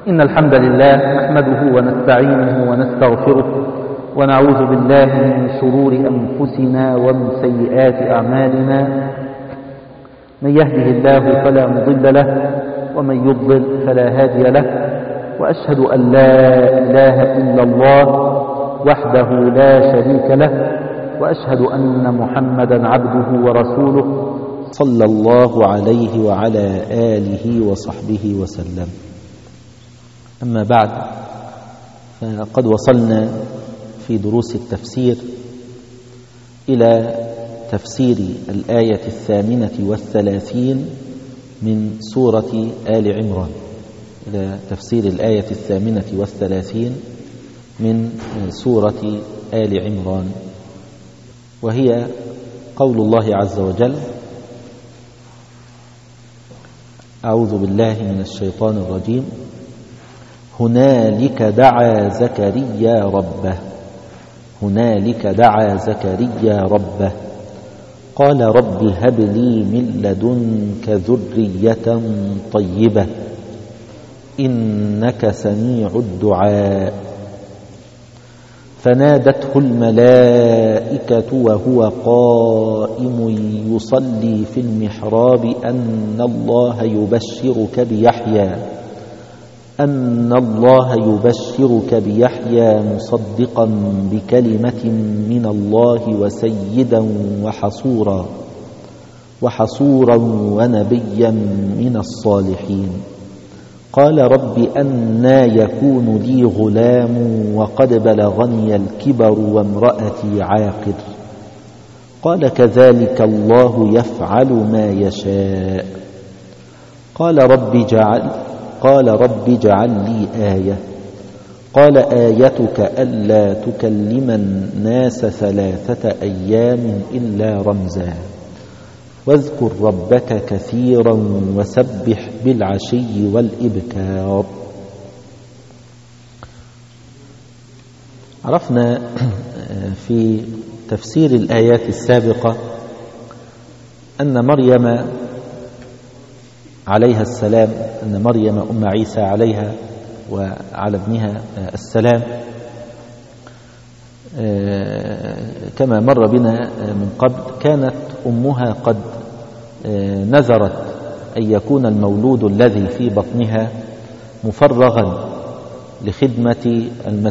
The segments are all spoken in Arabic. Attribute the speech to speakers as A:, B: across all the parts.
A: إن الحمد لله نحمده ونستعينه ونستغفره ونعوذ بالله من شرور أنفسنا ومن سيئات أعمالنا. من يهده الله فلا مضل له ومن يضلل فلا هادي له، وأشهد أن لا إله إلا الله وحده لا شريك له، وأشهد أن محمدا عبده ورسوله صلى الله عليه وعلى آله وصحبه وسلم. أما بعد، فقد وصلنا في دروس التفسير إلى تفسير الآية 38 من سورة آل عمران، إلى تفسير الآية 38 من سورة آل عمران، وهي قول الله عز وجل: أعوذ بالله من الشيطان الرجيم. هنالك دعا زكريا ربه، هنالك دعا زكريا ربه قال رب هب لي من لدنك ذرية طيبة إنك سميع الدعاء. فنادته الملائكة وهو قائم يصلي في المحراب أن الله يبشرك بيحيى مصدقا بكلمة من الله وسيدا وحصورا ونبيا من الصالحين. قال رب أنى يكون لي غلام وقد بلغني الكبر وامرأتي عاقر. قال كذلك الله يفعل ما يشاء. قال رب اجعل لي آية. قال آيتك ألا تكلم الناس 3 أيام إلا رمزا واذكر ربك كثيرا وسبح بالعشي والإبكار. عرفنا في تفسير الآيات السابقة أن مريم عليها السلام، أن مريم أم عيسى عليها وعلى ابنها السلام، كما مر بنا من قبل، كانت أمها قد نذرت أن يكون المولود الذي في بطنها مفرغا لخدمة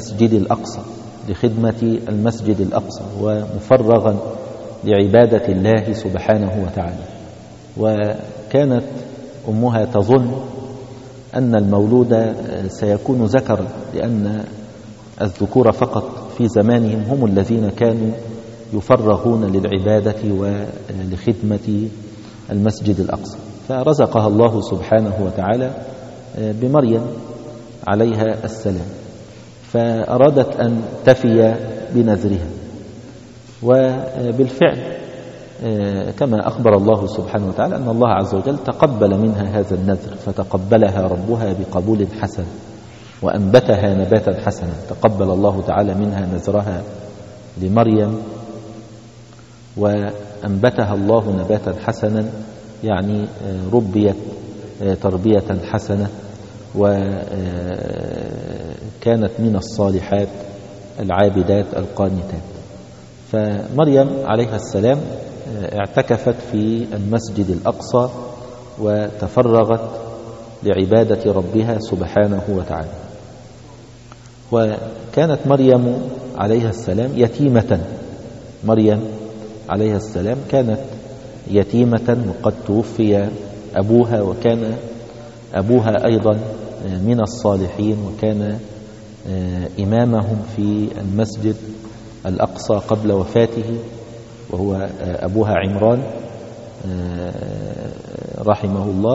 A: المسجد الأقصى ومفرغا لعبادة الله سبحانه وتعالى. وكانت أمها تظن أن المولود سيكون ذكرا، لأن الذكور فقط في زمانهم هم الذين كانوا يفرغون للعبادة ولخدمة المسجد الأقصى. فرزقها الله سبحانه وتعالى بمريم عليها السلام، فأرادت أن تفي بنذرها، وبالفعل كما أخبر الله سبحانه وتعالى أن الله عز وجل تقبل منها هذا النذر، فتقبلها ربها بقبول حسن وأنبتها نباتا حسنا. تقبل الله تعالى منها نذرها لمريم وأنبتها الله نباتا حسنا، يعني ربيت تربية حسنة وكانت من الصالحات العابدات القانتات. فمريم عليها السلام اعتكفت في المسجد الأقصى وتفرغت لعبادة ربها سبحانه وتعالى. وكانت مريم عليها السلام يتيمة. مريم عليها السلام كانت يتيمة وقد توفي أبوها، وكان أبوها أيضا من الصالحين، وكان إمامهم في المسجد الأقصى قبل وفاته، وهو أبوها عمران رحمه الله.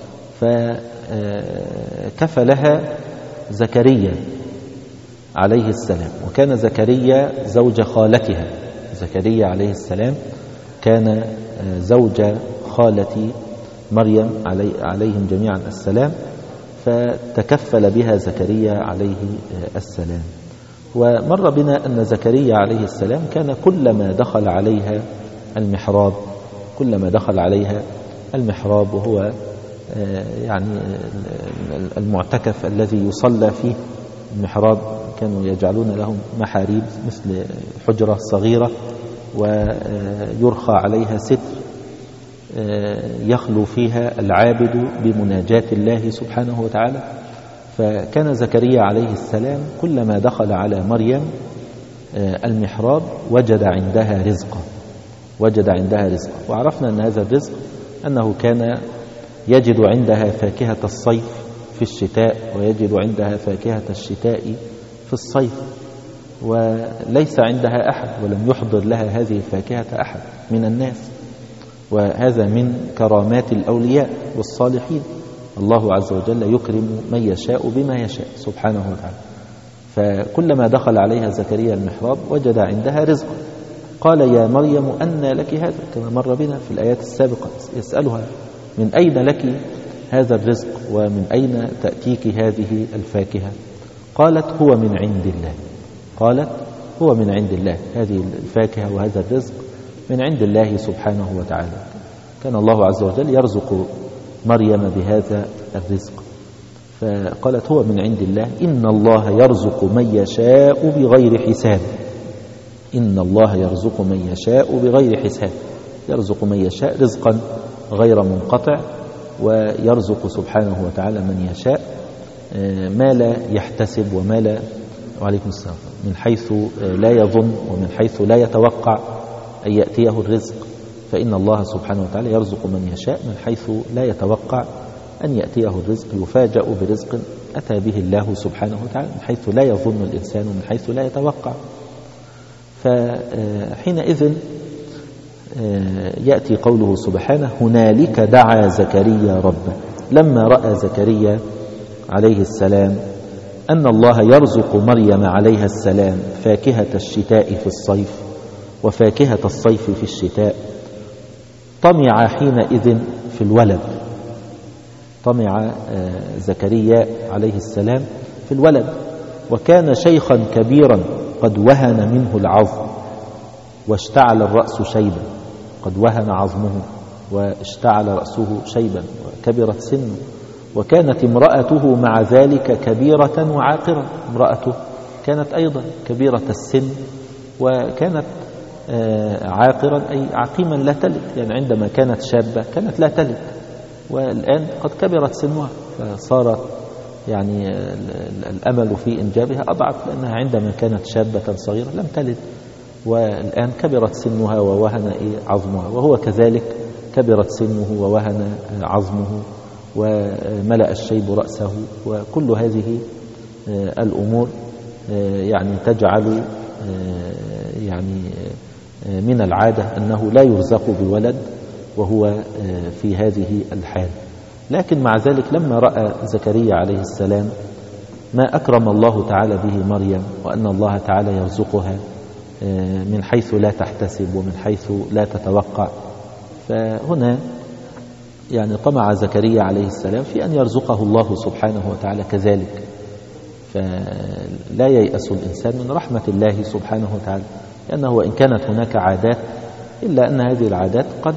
A: فكفلها زكريا عليه السلام، وكان زكريا زوج خالتها. زكريا عليه السلام كان زوج خالة مريم عليهم جميعا السلام، فتكفل بها زكريا عليه السلام. ومر بنا أن زكريا عليه السلام كان كلما دخل عليها المحراب وهو يعني المعتكف الذي يصلى فيه المحراب كانوا يجعلون لهم محاريب مثل حجرة صغيرة ويرخى عليها ستر يخلو فيها العابد بمناجاة الله سبحانه وتعالى. فكان زكريا عليه السلام كلما دخل على مريم المحراب وجد عندها رزقا. وعرفنا أن هذا الرزق أنه كان يجد عندها فاكهة الصيف في الشتاء ويجد عندها فاكهة الشتاء في الصيف، وليس عندها أحد ولم يحضر لها هذه الفاكهة أحد من الناس. وهذا من كرامات الأولياء والصالحين، الله عز وجل يكرم من يشاء بما يشاء سبحانه وتعالى. فكلما دخل عليها زكريا المحراب وجد عندها رزقا. قال يا مريم أنى لك هذا، كما مر بنا في الآيات السابقة، يسألها من أين لك هذا الرزق ومن أين تأتيك هذه الفاكهة؟ قالت هو من عند الله، هذه الفاكهة وهذا الرزق من عند الله سبحانه وتعالى. كان الله عز وجل يرزق مريم بهذا الرزق، فقالت هو من عند الله إن الله يرزق من يشاء بغير حساب. يرزق من يشاء رزقا غير منقطع، ويرزق سبحانه وتعالى من يشاء ما لا يحتسب وما لا، وعليكم السلام، من حيث لا يظن ومن حيث لا يتوقع أن يأتيه الرزق. فإن الله سبحانه وتعالى يرزق من يشاء من حيث لا يتوقع أن يأتيه الرزق، يفاجأ برزق أتى به الله سبحانه وتعالى من حيث لا يظن الإنسان ومن حيث لا يتوقع. فحينئذ يأتي قوله سبحانه هنالك دعا زكريا ربه، لما رأى زكريا عليه السلام أن الله يرزق مريم عليها السلام فاكهة الشتاء في الصيف وفاكهة الصيف في الشتاء، طمع حينئذ في الولد. طمع زكريا عليه السلام في الولد، وكان شيخا كبيرا قد وهن منه العظم واشتعل الرأس شيبا، قد وهن عظمه واشتعل رأسه شيبا وكبرت سنه. وكانت امرأته مع ذلك كبيرة وعاقرة، امرأته كانت أيضا كبيرة السن وكانت عاقرا أي عقيما لا تلد، يعني عندما كانت شابة كانت لا تلد، والآن قد كبرت سنها فصارت يعني الأمل في إنجابها أضعف، لأنها عندما كانت شابة صغيرة لم تلد، والآن كبرت سنها ووهن عظمها، وهو كذلك كبرت سنه ووهن عظمه وملأ الشيب رأسه. وكل هذه الأمور يعني تجعل يعني من العادة أنه لا يرزق بولد وهو في هذه الحال. لكن مع ذلك لما رأى زكريا عليه السلام ما أكرم الله تعالى به مريم، وأن الله تعالى يرزقها من حيث لا تحتسب ومن حيث لا تتوقع، فهنا يعني طمع زكريا عليه السلام في أن يرزقه الله سبحانه وتعالى كذلك. فلا ييأس الإنسان من رحمة الله سبحانه وتعالى، لأنه وإن كانت هناك عادات إلا أن هذه العادات قد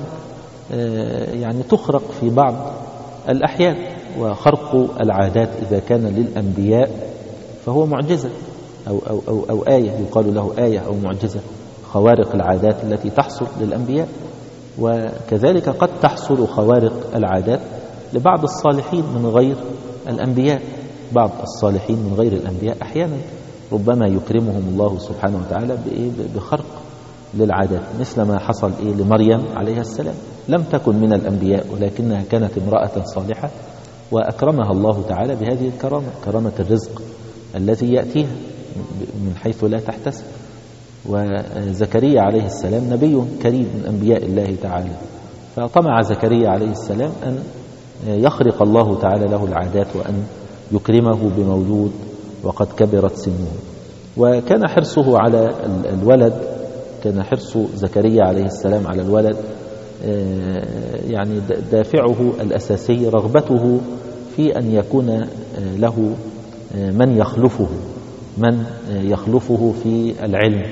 A: يعني تخرق في بعض الأحيان، وخرق العادات إذا كان للأنبياء فهو معجزة أو آية، يقال له آية أو معجزة، خوارق العادات التي تحصل للأنبياء. وكذلك قد تحصل خوارق العادات لبعض الصالحين من غير الأنبياء، بعض الصالحين من غير الأنبياء أحيانا ربما يكرمهم الله سبحانه وتعالى بخرق للعادات، مثل ما حصل لمريم عليها السلام، لم تكن من الأنبياء ولكنها كانت امرأة صالحة وأكرمها الله تعالى بهذه الكرامة، كرامة الرزق الذي يأتيها من حيث لا تحتسب. وزكريا عليه السلام نبي كريم من أنبياء الله تعالى، فطمع زكريا عليه السلام أن يخرق الله تعالى له العادات وأن يكرمه بمولود وقد كبرت سنه. وكان حرصه على الولد، كان حرص زكريا عليه السلام على الولد يعني دافعه الأساسي رغبته في أن يكون له من يخلفه في العلم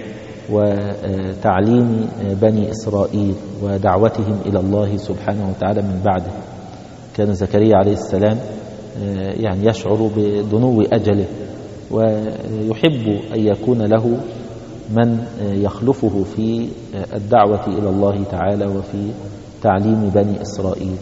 A: وتعليم بني إسرائيل ودعوتهم إلى الله سبحانه وتعالى من بعده. كان زكريا عليه السلام يعني يشعر بدنو أجله، ويحب أن يكون له من يخلفه في الدعوة إلى الله تعالى وفي تعليم بني إسرائيل.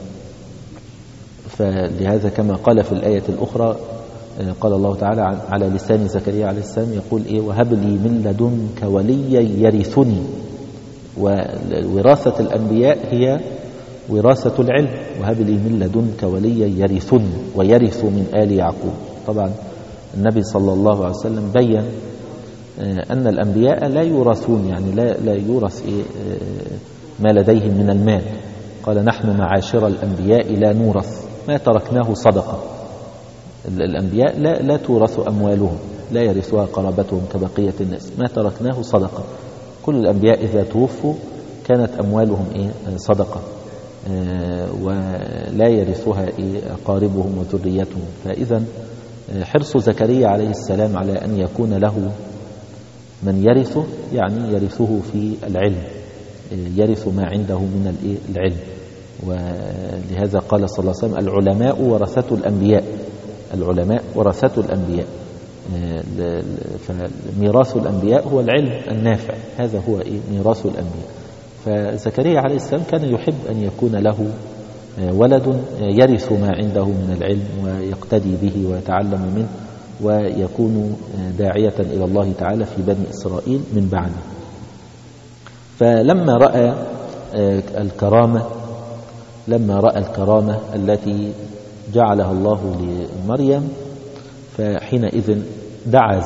A: فلهذا كما قال في الآية الأخرى قال الله تعالى على لسان زكريا عليه السلام يقول وهب لي من لدنك وليا يرثني. ووراثة الأنبياء هي وراثة العلم. وهب لي من لدنك وليا يرثني ويرث من آل يعقوب. طبعا النبي صلى الله عليه وسلم بين أن الأنبياء لا يورثون، يعني لا يورث ما لديهم من المال. قال نحن معاشر الأنبياء لا نورث ما تركناه صدقة. الأنبياء لا تورث أموالهم، لا يرثها قرابتهم كبقية الناس، ما تركناه صدقة. كل الأنبياء إذا توفوا كانت أموالهم صدقة، ولا يرثها أقاربهم وذريتهم. فإذا حرص زكريا عليه السلام على أن يكون له من يرثه، يعني يرثه في العلم، يرث ما عنده من العلم. ولهذا قال صلى الله عليه وسلم العلماء ورثة الأنبياء. العلماء ورثة الأنبياء. فميراث الأنبياء هو العلم النافع، هذا هو ميراث الأنبياء. فزكريا عليه السلام كان يحب أن يكون له ولد يرث ما عنده من العلم ويقتدي به ويتعلم منه ويكون داعية إلى الله تعالى في بني إسرائيل من بعده. فلما رأى الكرامة التي جعلها الله لمريم، فحينئذ دعا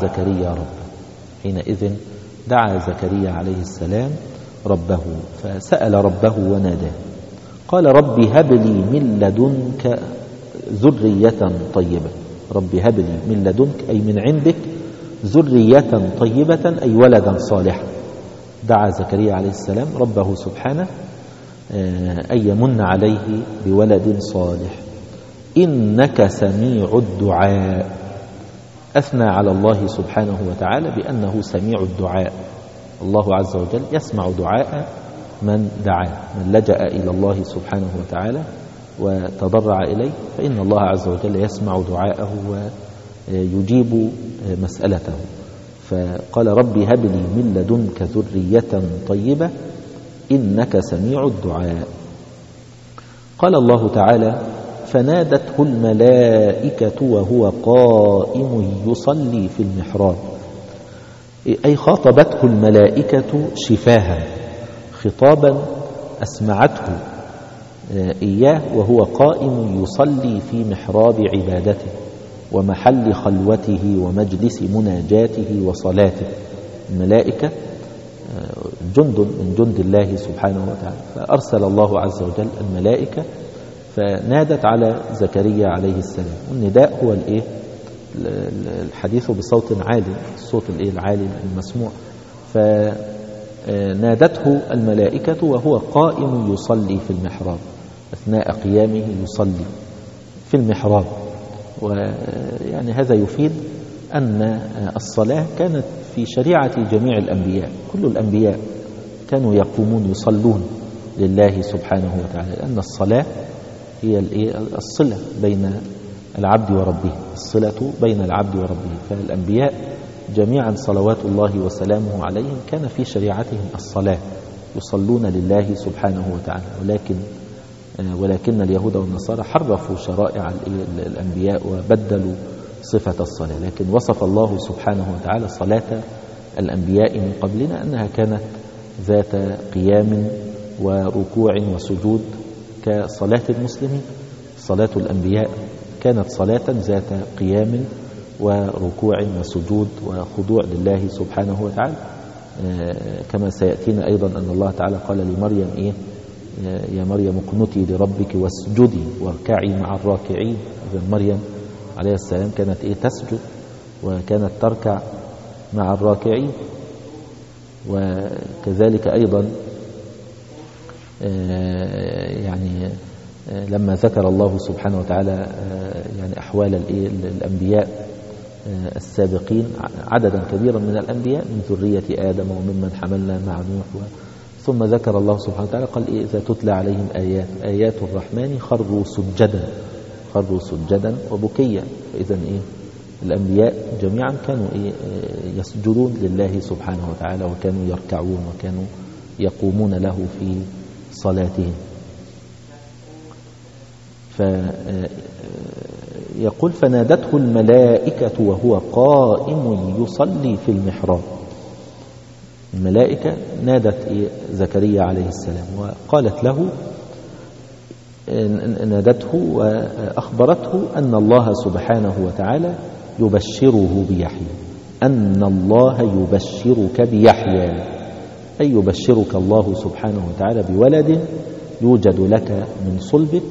A: زكريا عليه السلام ربه، فسأل ربه وناداه قال رب هب لي من لدنك ذرية طيبة. رب هب لي من لدنك أي من عندك ذرية طيبة أي ولدا صالحا. دعا زكريا عليه السلام ربه سبحانه أن يمن عليه بولد صالح. إنك سميع الدعاء. أثنى على الله سبحانه وتعالى بأنه سميع الدعاء. الله عز وجل يسمع دعاء من دعاه، من لجأ إلى الله سبحانه وتعالى وتضرع إليه، فإن الله عز وجل يسمع دعاءه ويجيب مسألته. فقال رب هب لي من لدنك ذرية طيبة إنك سميع الدعاء. قال الله تعالى فنادته الملائكة وهو قائم يصلي في المحراب، أي خاطبته الملائكة شفاها، خطابا أسمعته إياه وهو قائم يصلي في محراب عبادته ومحل خلوته ومجلس مناجاته وصلاته. الملائكة جند من جند الله سبحانه وتعالى، فأرسل الله عز وجل الملائكة فنادت على زكريا عليه السلام. والنداء هو الحديث بصوت عالي، الصوت العالي المسموع. فنادته الملائكة وهو قائم يصلي في المحراب، أثناء قيامه يصلي في المحراب. ويعني هذا يفيد أن الصلاة كانت في شريعة جميع الأنبياء. كل الأنبياء كانوا يقومون يصلون لله سبحانه وتعالى، لأن الصلاة هي الصلة بين العبد وربه، الصلة بين العبد وربه. فالأنبياء جميعا صلوات الله وسلامه عليهم كان في شريعتهم الصلاة، يصلون لله سبحانه وتعالى. ولكن اليهود والنصارى حرفوا شرائع الأنبياء وبدلوا صفة الصلاة. لكن وصف الله سبحانه وتعالى صلاة الأنبياء من قبلنا أنها كانت ذات قيام وركوع وسجود كصلاة المسلمين. صلاة الأنبياء كانت صلاة ذات قيام وركوع وسجود وخضوع لله سبحانه وتعالى، كما سيأتينا أيضا أن الله تعالى قال لمريم يا مريم اقنتي لربك واسجدي واركعي مع الراكعين. إذن مريم عليه السلام كانت تسجد وكانت تركع مع الراكعين. وكذلك أيضا يعني لما ذكر الله سبحانه وتعالى يعني أحوال الأنبياء السابقين، عددا كبيرا من الأنبياء من ذرية آدم وممن حملنا مع نوح ثم ذكر الله سبحانه وتعالى قال إذا تتلى عليهم آيات الرحمن خروا سجدا وبكيا. فإذا الأنبياء جميعا كانوا يسجدون لله سبحانه وتعالى، وكانوا يركعون، وكانوا يقومون له في صلاتهم. فيقول فنادته الملائكة وهو قائم يصلي في المحراب. الملائكة نادت زكريا عليه السلام وقالت له، نادته وأخبرته أن الله سبحانه وتعالى يبشره بيحيى، أن الله يبشرك بيحيى، أي يبشرك الله سبحانه وتعالى بولد يوجد لك من صلبك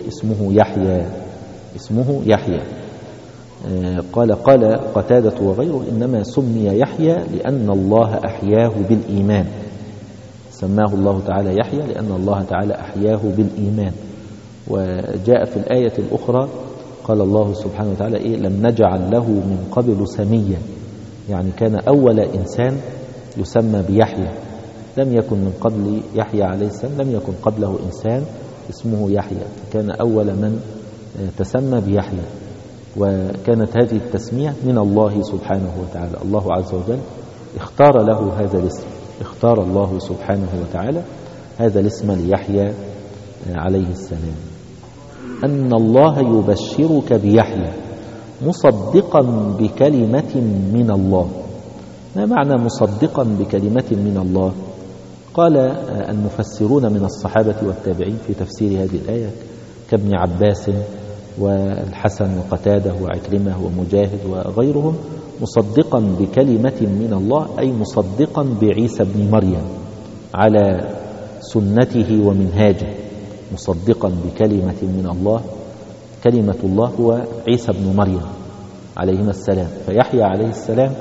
A: اسمه يحيى. قال قتادة وغيره إنما سمي يحيى لأن الله أحياه بالإيمان، سماه الله تعالى يحيى لأن الله تعالى أحياه بالإيمان. وجاء في الآية الأخرى قال الله سبحانه وتعالى لم نجعل له من قبل سميا، يعني كان أول إنسان يسمى بيحيى، لم يكن من قبل يحيى عليه السلام، لم يكن قبله إنسان اسمه يحيى، كان أول من تسمى بيحيى. وكانت هذه التسمية من الله سبحانه وتعالى، الله عز وجل اختار له هذا الاسم، اختار الله سبحانه وتعالى هذا الاسم ليحيى عليه السلام. أن الله يبشرك بيحيى مصدقا بكلمة من الله. ما معنى مصدقا بكلمة من الله؟ قال المفسرون من الصحابة والتابعين في تفسير هذه الآية كابن عباس والحسن وقتاده وعكرمة ومجاهد وغيرهم، مصدقا بكلمة من الله أي مصدقا بعيسى بن مريم على سنته ومنهاجه، مصدقا بكلمة من الله. كلمة الله هو عيسى بن مريم عليهما السلام. فيحيى عليه السلام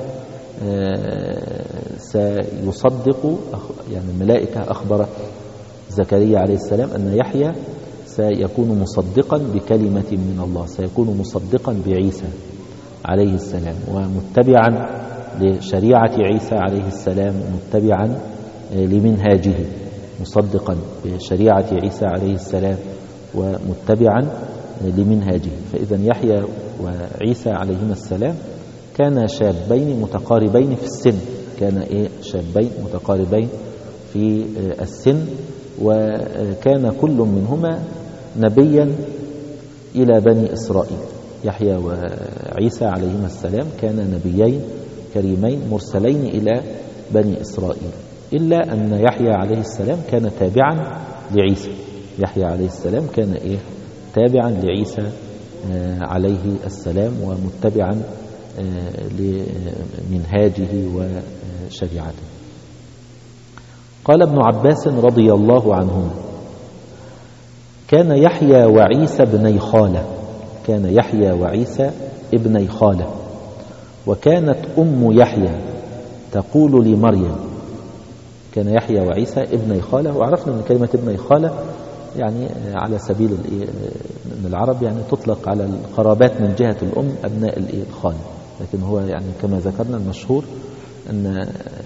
A: سيصدق، يعني الملائكة أخبرت زكريا عليه السلام أن يحيى سيكون مصدقا بكلمة من الله، سيكون مصدقا بعيسى عليه السلام ومتبعا لشريعة عيسى عليه السلام، متبعا لمنهاجه، مصدقا بشريعة عيسى عليه السلام ومتبعا لمنهاجه. فإذا يحيى وعيسى عليهما السلام كان شابين متقاربين في السن، كان شابين متقاربين في السن، وكان كل منهما نبيا إلى بني إسرائيل. يحيى وعيسى عليهما السلام كان نبيين كريمين مرسلين إلى بني إسرائيل، إلا أن يحيى عليه السلام كان تابعا لعيسى. يحيى عليه السلام كان تابعا لعيسى عليه السلام ومتبعا لمنهاجه وشريعته. قال ابن عباس رضي الله عنهما كان يحيى وعيسى ابني خالة، كان يحيى وعيسى ابني خالة، وكانت أم يحيى تقول لمريم، كان يحيى وعيسى ابني خالة. وعرفنا من كلمة ابني خالة يعني على سبيل من العرب يعني تطلق على القرابات من جهة الأم أبناء الخالة، لكن هو يعني كما ذكرنا المشهور أن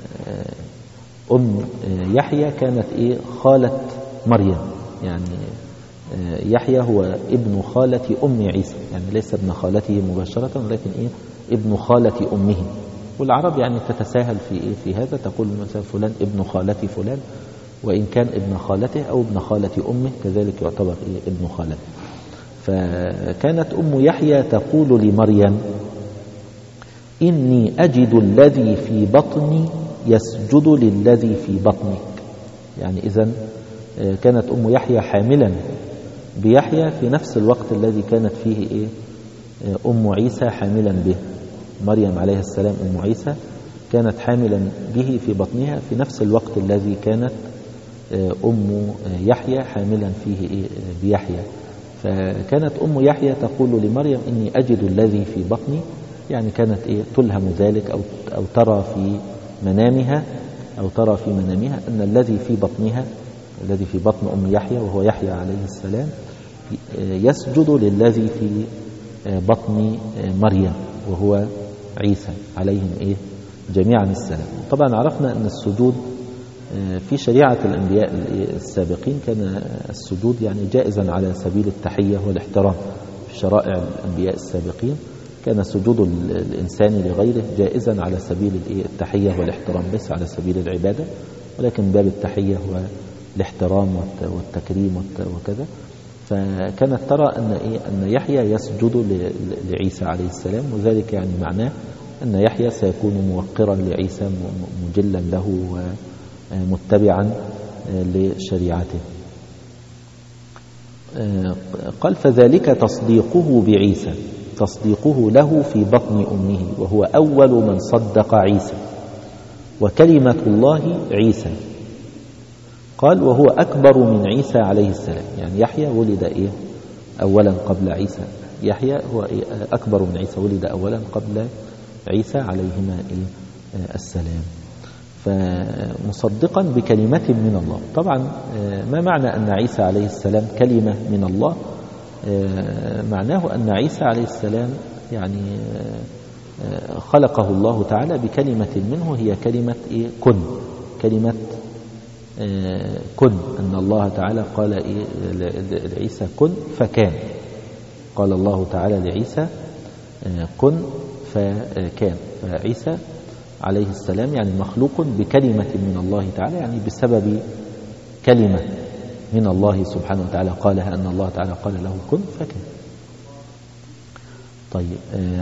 A: أم يحيى كانت خالة مريم، يعني يحيى هو ابن خالة أم عيسى، يعني ليس ابن خالته مباشرة ولكن ابن خالة أمه. والعرب يعني تتساهل في هذا، تقول مثلا فلان ابن خالة فلان، وإن كان ابن خالته أو ابن خالة أمه كذلك يعتبر ابن خالته. فكانت أم يحيى تقول لمريم إني أجد الذي في بطني يسجد للذي في بطنك. يعني إذن كانت أم يحيى حاملا بيحيى في نفس الوقت الذي كانت فيه أم عيسى حاملا به. مريم عليه السلام أم عيسى كانت حاملا به في بطنها في نفس الوقت الذي كانت أم يحيى حاملا فيه بيحيى. فكانت أم يحيى تقول لمريم إني أجد الذي في بطني، يعني كانت تلهم ذلك أو ترى في منامها أن الذي في بطنها، الذي في بطن أم يحيى وهو يحيى عليه السلام، يسجد للذي في بطن مريم وهو عيسى عليهم جميعا السلام. طبعا عرفنا أن السجود في شريعة الأنبياء السابقين كان السجود يعني جائزا على سبيل التحية والاحترام. في شرائع الأنبياء السابقين كان سجود الإنسان لغيره جائزا على سبيل التحية والاحترام، ليس على سبيل العبادة، ولكن باب التحية والاحترام والتكريم وكذا. فكانت ترى أن يحيى يسجد لعيسى عليه السلام، وذلك يعني معناه أن يحيى سيكون موقرا لعيسى مجلا له ومتبعا لشريعته. قال فذلك تصديقه بعيسى، تصديقه له في بطن أمه، وهو أول من صدق عيسى، وكلمة الله عيسى. قال وهو أكبر من عيسى عليه السلام، يعني يحيى ولد أولا قبل عيسى، يحيى هو أكبر من عيسى، ولد أولا قبل عيسى عليهما السلام. فمصدقا بكلمة من الله. طبعا ما معنى أن عيسى عليه السلام كلمة من الله؟ معناه أن عيسى عليه السلام يعني خلقه الله تعالى بكلمة منه، هي كلمة كن، كلمة كن، أن الله تعالى قال لعيسى كن فكان. قال الله تعالى لعيسى كن فكان. فعيسى عليه السلام يعني مخلوق بكلمة من الله تعالى، يعني بسبب كلمة من الله سبحانه وتعالى قالها، أن الله تعالى قال له كن فكان. طيب،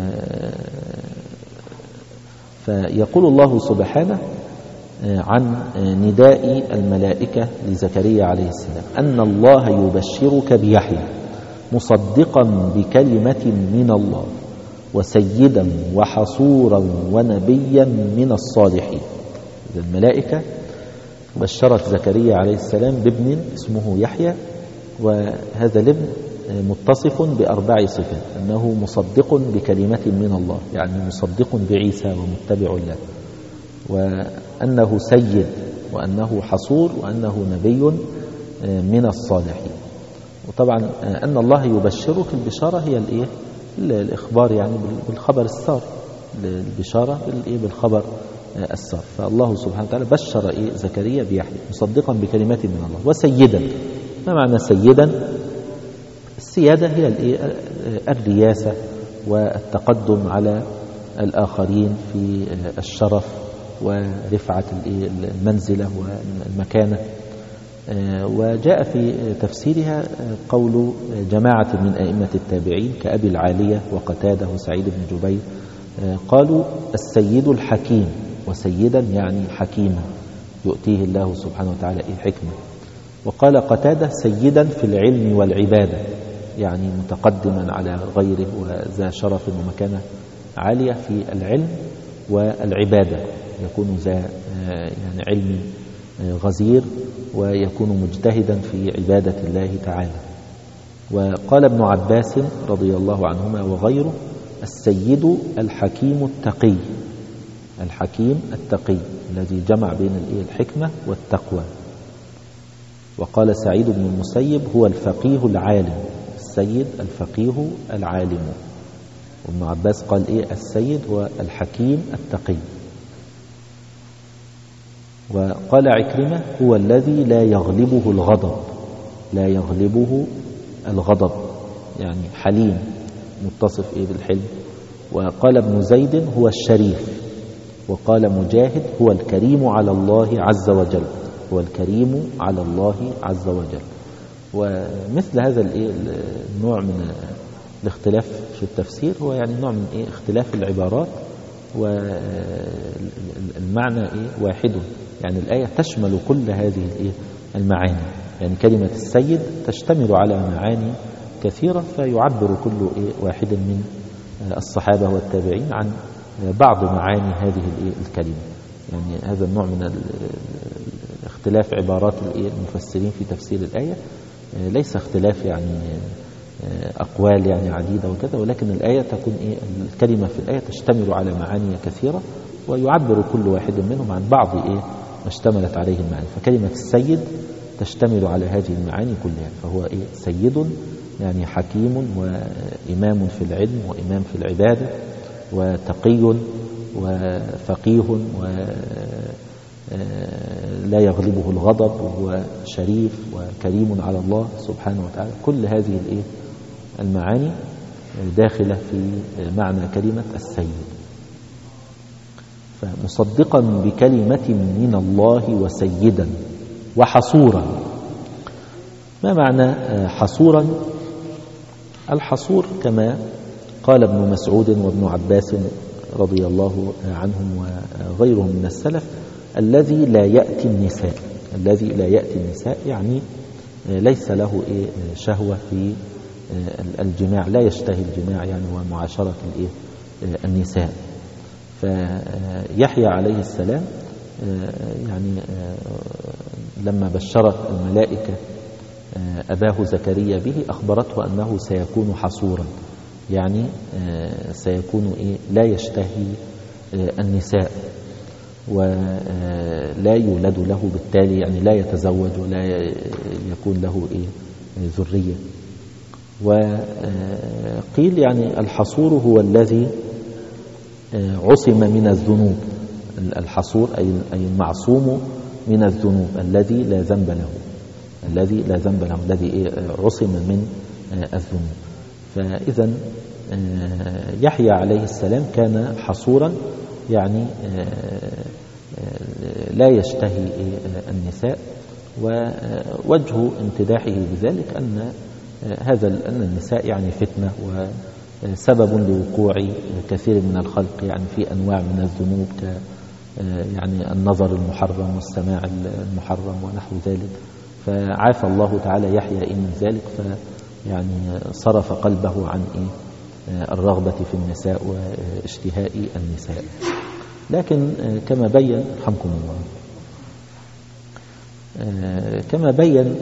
A: فيقول الله سبحانه عن نداء الملائكة لزكريا عليه السلام أن الله يبشرك بيحيى مصدقا بكلمة من الله وسيدا وحصورا ونبيا من الصالحين. الملائكة بشرت زكريا عليه السلام بابن اسمه يحيى، وهذا الابن متصف بأربع صفات: أنه مصدق بكلمة من الله، يعني مصدق بعيسى ومتبع له، وأنه سيد، وأنه حصور، وأنه نبي من الصالحين. وطبعا أن الله يبشرك، البشارة هي الإخبار يعني بالخبر السار، البشارة بالخبر السار. فالله سبحانه وتعالى بشر زكريا بيحيى مصدقا بكلمة من الله وسيدا. ما معنى سيدا؟ السيادة هي الرياسة والتقدم على الآخرين في الشرف ورفعة المنزلة والمكانة. وجاء في تفسيرها قول جماعة من أئمة التابعين كأبي العالية وقتادة وسعيد بن جبير، قالوا السيد الحكيم، وسيدا يعني حكيما يؤتيه الله سبحانه وتعالى حكمة. وقال قتادة سيدا في العلم والعبادة، يعني متقدما على غيره وذا شرف ومكانة عالية في العلم والعبادة، يكون ذا يعني علم غزير ويكون مجتهدا في عبادة الله تعالى. وقال ابن عباس رضي الله عنهما وغيره السيد الحكيم التقي، الحكيم التقي الذي جمع بين الحكمة والتقوى. وقال سعيد بن المسيب هو الفقيه العالم، السيد الفقيه العالم. وابن عباس قال السيد هو الحكيم التقي. وقال عكرمة هو الذي لا يغلبه الغضب، لا يغلبه الغضب، يعني حليم متصف بالحلم. وقال ابن زيد هو الشريف. وقال مجاهد هو الكريم على الله عز وجل، هو الكريم على الله عز وجل. ومثل هذا النوع من الاختلاف في التفسير هو يعني نوع من اختلاف العبارات، والمعنى واحد، يعني الآية تشمل كل هذه المعاني. يعني كلمة السيد تشتمل على معاني كثيرة، فيعبر كل واحد من الصحابة والتابعين عن بعض معاني هذه الكلمة. يعني هذا النوع من اختلاف عبارات المفسرين في تفسير الآية ليس اختلاف يعني أقوال يعني عديدة وكذا، ولكن الآية تكون الكلمة في الآية تشتمل على معاني كثيرة، ويعبر كل واحد منهم عن بعض ما اشتملت عليه المعاني. فكلمة السيد تشتمل على هذه المعاني كلها، فهو سيد يعني حكيم وإمام في العلم وإمام في العبادة وتقي وفقيه لا يغلبه الغضب، وهو شريف وكريم على الله سبحانه وتعالى. كل هذه المعاني داخلة في معنى كلمة السيد. فمصدقا بكلمة من الله وسيدا وحصورا. ما معنى حصورا؟ الحصور كما قال ابن مسعود وابن عباس رضي الله عنهم وغيرهم من السلف: الذي لا يأتي النساء. الذي لا يأتي النساء يعني ليس له شهوة في الجماع، لا يشتهي الجماع يعني ومعاشرة النساء. فيحيى عليه السلام يعني لما بشرت الملائكة أباه زكريا به أخبرته أنه سيكون حصورا، يعني سيكون لا يشتهي النساء ولا يولد له بالتالي، يعني لا يتزوج ولا يكون له ذرية. وقيل يعني الحصور هو الذي عصم من الذنوب. الحصور أي المعصوم من الذنوب، الذي لا ذنب له، الذي لا ذنب له، الذي عصم من الذنوب. فإذا يحيى عليه السلام كان حصورا، يعني لا يشتهي النساء. ووجه امتداحه بذلك أن النساء يعني فتنة وسبب لوقوع كثير من الخلق يعني في أنواع من الذنوب، يعني النظر المحرم والسماع المحرم ونحو ذلك. فعافى الله تعالى يحيى من ذلك، فيعني صرف قلبه عن الرغبة في النساء واشتهاء النساء. لكن كما بين رحمكم الله، كما بين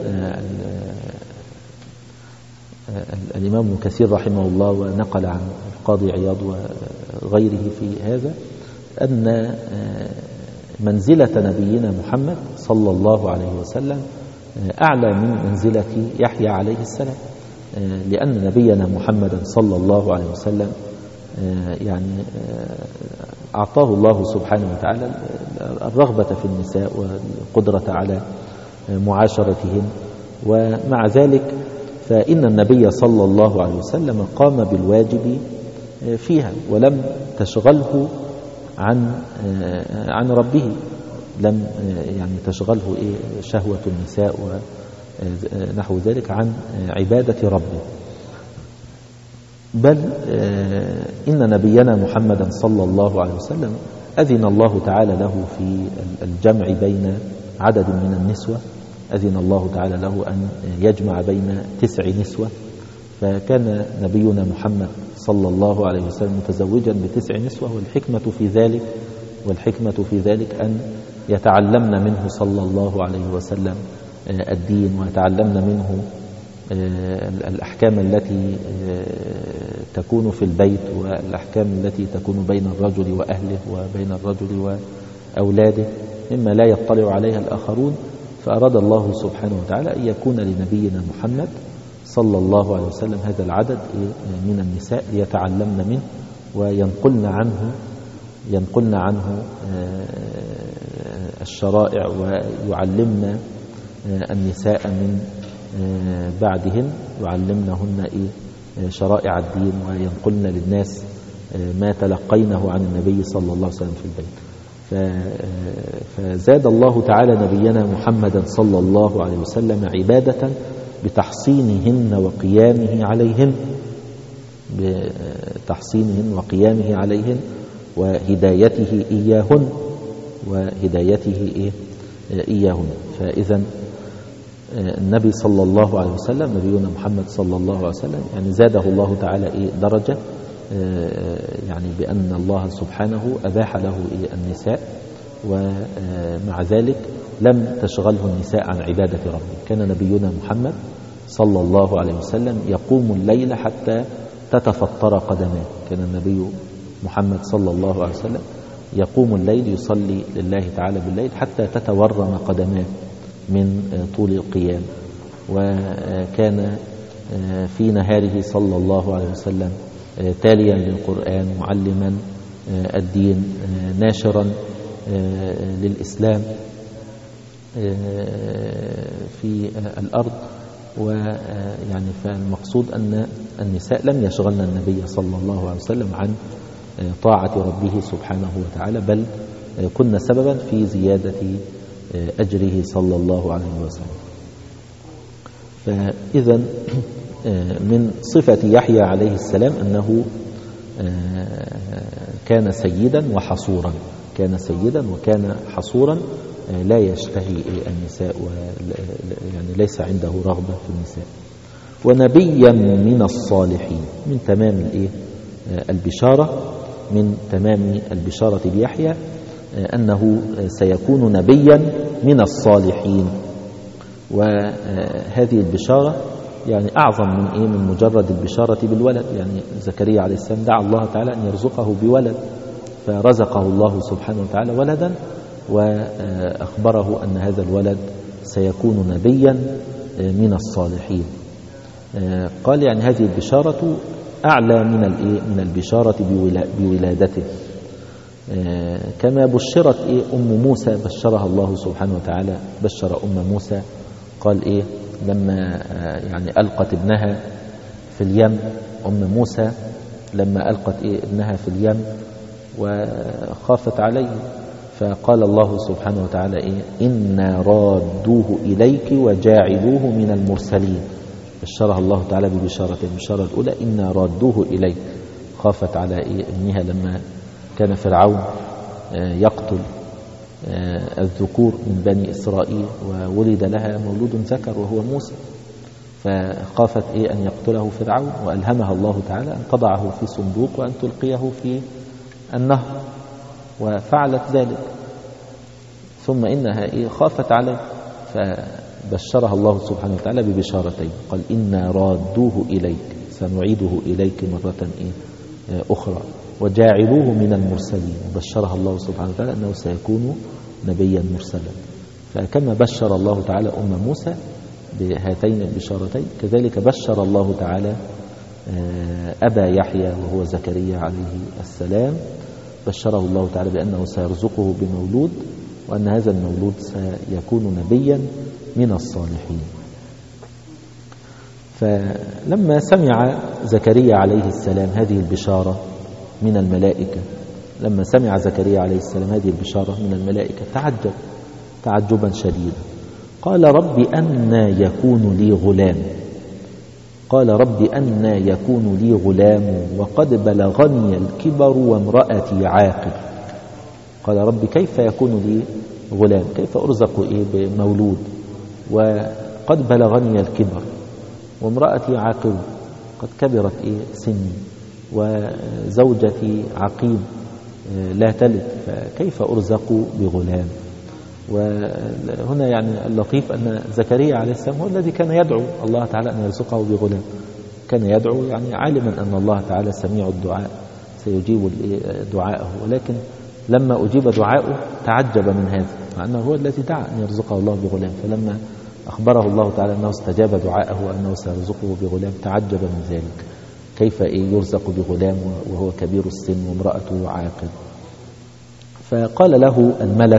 A: الإمام ابن كثير رحمه الله ونقل عن القاضي عياض وغيره في هذا، أن منزلة نبينا محمد صلى الله عليه وسلم أعلى من منزلة يحيى عليه السلام، لأن نبينا محمد صلى الله عليه وسلم يعني أعطاه الله سبحانه وتعالى الرغبة في النساء والقدرة على معاشرتهن. ومع ذلك فإن النبي صلى الله عليه وسلم قام بالواجب فيها ولم تشغله عن ربه، لم يعني تشغله شهوة النساء ونحو ذلك عن عبادة ربه. بل إن نبينا محمدا صلى الله عليه وسلم أذن الله تعالى له في الجمع بين عدد من النسوة، أذن الله تعالى له أن يجمع بين 9 نسوة. فكان نبينا محمد صلى الله عليه وسلم متزوجا ب9 نسوة، والحكمة في ذلك أن يتعلمن منه صلى الله عليه وسلم الدين، ويتعلمن منه الأحكام التي تكون في البيت، والأحكام التي تكون بين الرجل وأهله وبين الرجل وأولاده مما لا يطلع عليها الآخرون. فأراد الله سبحانه وتعالى أن يكون لنبينا محمد صلى الله عليه وسلم هذا العدد من النساء ليتعلمن منه وينقلن عنه الشرائع، ويعلمن النساء من بعدهن، يعلمنهن شرائع الدين، وينقلن للناس ما تلقينه عن النبي صلى الله عليه وسلم في البيت. فزاد الله تعالى نبينا محمدا صلى الله عليه وسلم عبادة بتحصينهن وقيامه عليهن وهدايته إياهن. فإذا النبي صلى الله عليه وسلم، نبينا محمد صلى الله عليه وسلم، يعني زاده الله تعالى درجة، يعني بأن الله سبحانه أباح له النساء، ومع ذلك لم تشغله النساء عن عبادة ربه. كان نبينا محمد صلى الله عليه وسلم يقوم الليل حتى تتفطر قدماه. كان النبي محمد صلى الله عليه وسلم يقوم الليل يصلي لله تعالى بالليل حتى تتورم قدماه من طول القيام. وكان في نهاره صلى الله عليه وسلم تاليا للقرآن، معلما الدين، ناشرا للإسلام في الأرض. ويعني فالمقصود أن النساء لم يشغلن النبي صلى الله عليه وسلم عن طاعة ربه سبحانه وتعالى، بل كن سببا في زيادة أجره صلى الله عليه وسلم. فإذا من صفة يحيى عليه السلام أنه كان سيدا وحصورا، كان سيدا وكان حصورا، لا يشتهي النساء، يعني ليس عنده رغبة في النساء. ونبيا من الصالحين، من تمام البشارة، من تمام البشارة بيحيى أنه سيكون نبيا من الصالحين. وهذه البشارة يعني أعظم من مجرد البشارة بالولد. يعني زكريا عليه السلام دعا الله تعالى أن يرزقه بولد، فرزقه الله سبحانه وتعالى ولدا، وأخبره أن هذا الولد سيكون نبيا من الصالحين. قال يعني هذه البشارة أعلى من البشارة بولادته، كما بشرت أم موسى، بشرها الله سبحانه وتعالى، بشر أم موسى، قال لما يعني ألقت ابنها في اليم، أم موسى لما ألقت ابنها في اليم وخافت عليه، فقال الله سبحانه وتعالى إنا رادوه إليك وجاعلوه من المرسلين. بشرها الله تعالى ببشارتين، البشارة الأولى إنا رادوه إليك، خافت على ابنها لما كان فرعون يقتل الذكور من بني إسرائيل، وولد لها مولود ذكر وهو موسى، فخافت أن يقتله فرعون، وألهمها الله تعالى أن تضعه في صندوق وأن تلقيه في النهر، وفعلت ذلك. ثم إنها خافت عليه، فبشرها الله سبحانه وتعالى ببشارتين، قال إنا رادوه إليك، سنعيده إليك مرة أخرى، وجاعلوه من المرسلين، وبشرها الله سبحانه وتعالى أنه سيكون نبيا مرسلا. فكما بشر الله تعالى أم موسى بهاتين البشارتين، كذلك بشر الله تعالى أبا يحيى وهو زكريا عليه السلام، بشره الله تعالى بأنه سيرزقه بمولود، وأن هذا المولود سيكون نبيا من الصالحين. فلما سمع زكريا عليه السلام هذه البشارة من الملائكة، لما سمع زكريا عليه السلام هذه البشارة من الملائكة تعجب تعجبا شديدا، قال رب أنى يكون لي غلام، قال رب أنى يكون لي غلام وقد بلغني الكبر وامرأتي عاقر. قال رب كيف يكون لي غلام، كيف أرزق بمولود وقد بلغني الكبر وامرأتي عاقر، قد كبرت سني وزوجتي عقيم لا تلد، فكيف أرزق بغلام؟ وهنا يعني اللطيف أن زكريا عليه السلام هو الذي كان يدعو الله تعالى أن يرزقه بغلام، كان يدعو يعني عالما أن الله تعالى سميع الدعاء سيجيب دعاءه، ولكن لما أجيب دعاءه تعجب من هذا، مع أنه هو الذي دعا أن يرزقه الله بغلام، فلما أخبره الله تعالى أنه استجاب دعاءه وأنه سيرزقه بغلام تعجب من ذلك، كيف يرزق بغلام وهو كبير السن وامرأته عاقل؟ فقال له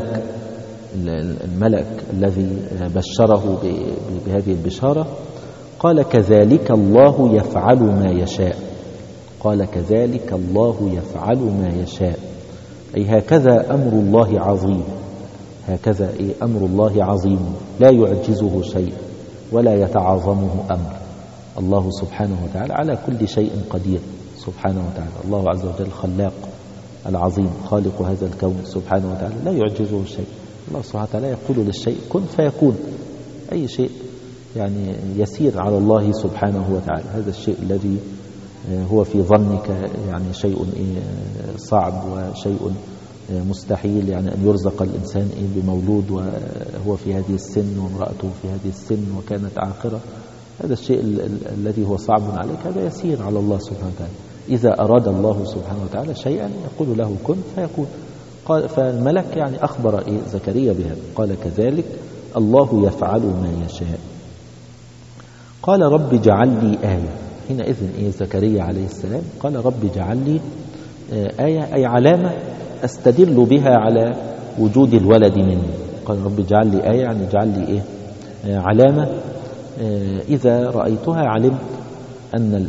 A: الملك الذي بشره بهذه البشارة، قال كذلك الله يفعل ما يشاء، قال كذلك الله يفعل ما يشاء، أي هكذا أمر الله عظيم، هكذا أمر الله عظيم لا يعجزه شيء ولا يتعاظمه أمر. الله سبحانه وتعالى على كل شيء قدير سبحانه وتعالى، الله عز وجل خلاق العظيم خالق هذا الكون سبحانه وتعالى لا يعجزه شيء. الله سبحانه وتعالى يقول للشيء كن فيكون، أي شيء يعني يسير على الله سبحانه وتعالى. هذا الشيء الذي هو في ظنك يعني شيء صعب وشيء مستحيل، يعني أن يرزق الإنسان بمولود وهو في هذه السن وامرأته في هذه السن وكانت عاقرة، هذا الشيء الذي هو صعب عليك هذا يسير على الله سبحانه وتعالى. إذا أراد الله سبحانه وتعالى شيئا يقول له كن فيكون. قال فالملك يعني أخبر زكريا بهذا، قال كذلك الله يفعل ما يشاء. قال رب اجعل لي آية، حينئذ زكريا عليه السلام قال رب اجعل لي آية، أي علامة أستدل بها على وجود الولد مني. قال رب اجعل لي آية، يعني اجعل لي إيه؟ علامة إذا رأيتها علمت أن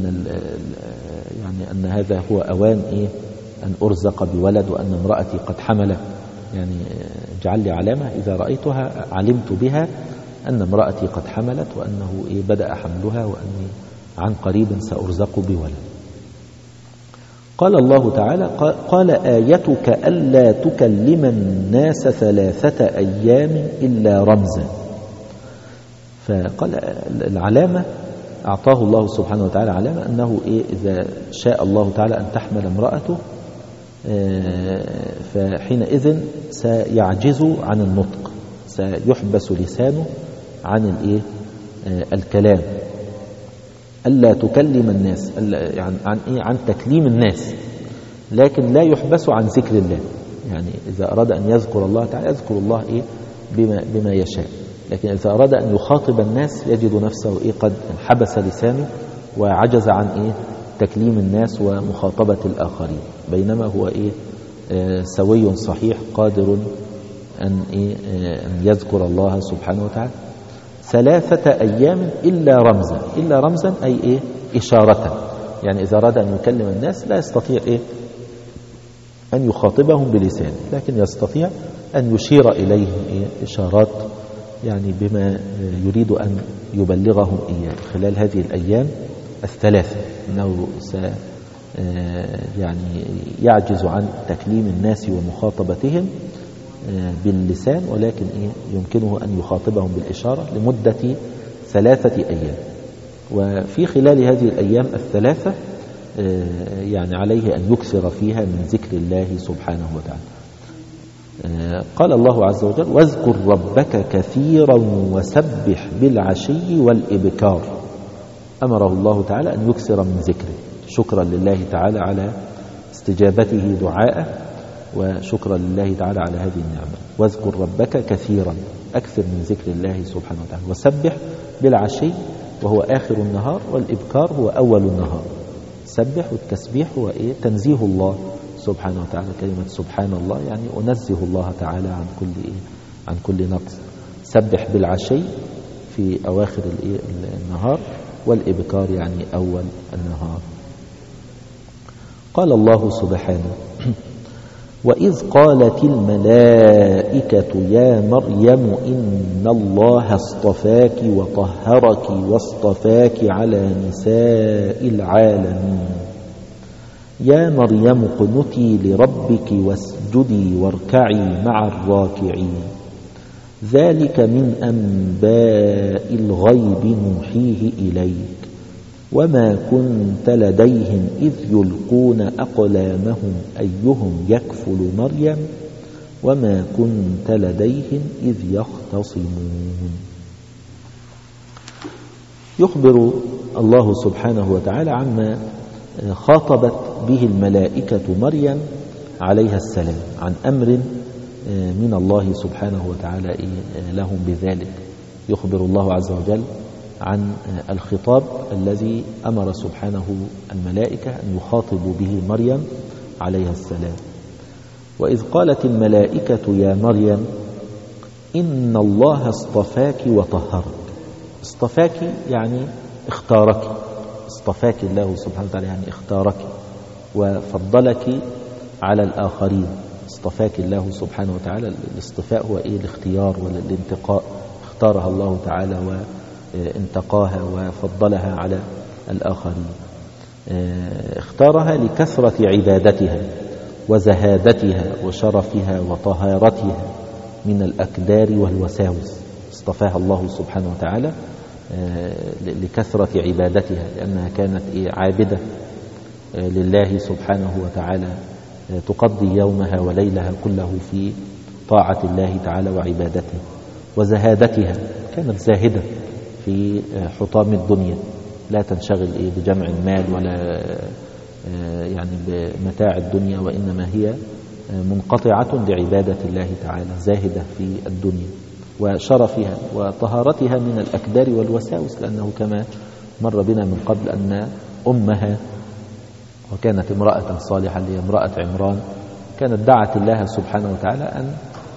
A: يعني أن هذا هو أوان إيه؟ أن أرزق بولد وأن امرأتي قد حملت. يعني اجعل لي علامة إذا رأيتها علمت بها أن امرأتي قد حملت وأنه إيه؟ بدأ حملها وأني عن قريب سأرزق بولد. قال الله تعالى قال آيتك ألا تكلم الناس 3 أيام إلا رمزا. فقال العلامة أعطاه الله سبحانه وتعالى علامة أنه إيه؟ إذا شاء الله تعالى أن تحمل امرأته فحينئذ سيعجز عن النطق، سيحبس لسانه عن الإيه؟ الكلام. ألا تكلم الناس، يعني عن تكليم الناس، لكن لا يحبس عن ذكر الله. يعني إذا أراد أن يذكر الله تعالى يذكر الله إيه؟ بما يشاء، لكن إذا أراد أن يخاطب الناس يجد نفسه إيه؟ قد انحبس لسانه وعجز عن إيه؟ تكليم الناس ومخاطبة الآخرين، بينما هو إيه؟ سوي صحيح قادر أن يذكر الله سبحانه وتعالى. 3 أيام إلا رمزا. إلا رمزا أي إيه؟ إشارة. يعني إذا أراد أن يكلم الناس لا يستطيع إيه؟ أن يخاطبهم بلسانه، لكن يستطيع أن يشير إليهم إيه؟ إشارات، يعني بما يريد أن يبلغهم إياه خلال هذه الأيام 3، أنه يعني يعجز عن تكليم الناس ومخاطبتهم باللسان، ولكن يمكنه أن يخاطبهم بالإشارة لمدة 3 أيام. وفي خلال هذه الأيام 3 يعني عليه أن يكثر فيها من ذكر الله سبحانه وتعالى. قال الله عز وجل واذكر ربك كثيرا وسبح بالعشي والإبكار. أمره الله تعالى أن يكثر من ذكره شكرا لله تعالى على استجابته دعاءه، وشكرا لله تعالى على هذه النعمة. واذكر ربك كثيرا، أكثر من ذكر الله سبحانه وتعالى. وسبح بالعشي وهو آخر النهار، والإبكار هو أول النهار. سبح، والتسبيح هو إيه؟ تنزيه الله سبحانه وتعالى. كلمة سبحان الله يعني أنزه الله تعالى عن كل إيه؟ عن كل نقص. سبح بالعشي في أواخر النهار، والإبكار يعني أول النهار. قال الله سبحانه وإذ قالت الملائكة يا مريم إن الله اصطفاك وطهرك واصطفاك على نساء العالمين يا مريم اقنتي لربك واسجدي واركعي مع الراكعين ذلك من أنباء الغيب نوحيه إليك وما كنت لديهم إذ يلقون أقلامهم أيهم يكفل مريم وما كنت لديهم إذ يختصمون. يخبر الله سبحانه وتعالى عما خاطبت به الملائكة مريم عليها السلام عن أمر من الله سبحانه وتعالى لهم بذلك. يخبر الله عز وجل عن الخطاب الذي أمر سبحانه الملائكة أن يخاطبوا به مريم عليها السلام. وإذ قالت الملائكة يا مريم إن الله اصطفاك وطهرك. اصطفاك يعني اختارك، اصطفاك الله سبحانه وتعالى يعني اختارك وفضلك على الآخرين. اصطفاك الله سبحانه وتعالى. الاصطفاء هو الاختيار والانتقاء. اختارها الله تعالى وانتقاها وفضلها على الآخرين. اختارها لكثرة عبادتها وزهادتها وشرفها وطهارتها من الأكدار والوساوس. اصطفاها الله سبحانه وتعالى لكثرة عبادتها، لأنها كانت عابدة لله سبحانه وتعالى، تقضي يومها وليلها كله في طاعة الله تعالى وعبادته. وزهادتها، كانت زاهدة في حطام الدنيا، لا تنشغل بجمع المال ولا يعني بمتاع الدنيا، وإنما هي منقطعة لعبادة الله تعالى، زاهدة في الدنيا. وشرفها وطهارتها من الأكدار والوساوس، لأنه كما مر بنا من قبل أن أمها وكانت امرأة صالحة اللي هي امرأة عمران كانت دعت الله سبحانه وتعالى أن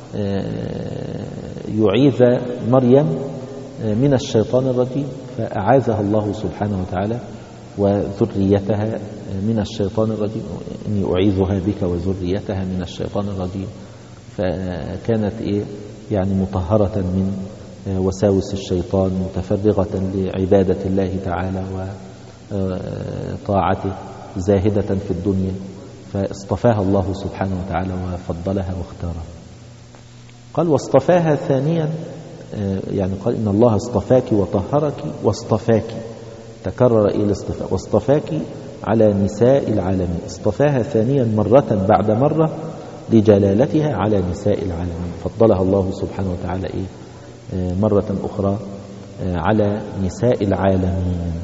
A: يعيذ مريم من الشيطان الرجيم، فأعاذها الله سبحانه وتعالى وذريتها من الشيطان الرجيم، إني أعيذها بك وذريتها من الشيطان الرجيم. فكانت يعني مطهرة من وساوس الشيطان، متفرغة لعبادة الله تعالى وطاعته، زاهدة في الدنيا، فاصطفاها الله سبحانه وتعالى وفضلها واختارها. قال واصطفاها ثانيا، يعني قال إن الله اصطفاك وطهرك واصطفاك، تكرر الاصطفاء، واصطفاك على نساء العالمين. اصطفاها ثانيا مرة بعد مرة لجلالتها على نساء العالمين، فضلها الله سبحانه وتعالى مرة أخرى على نساء العالمين.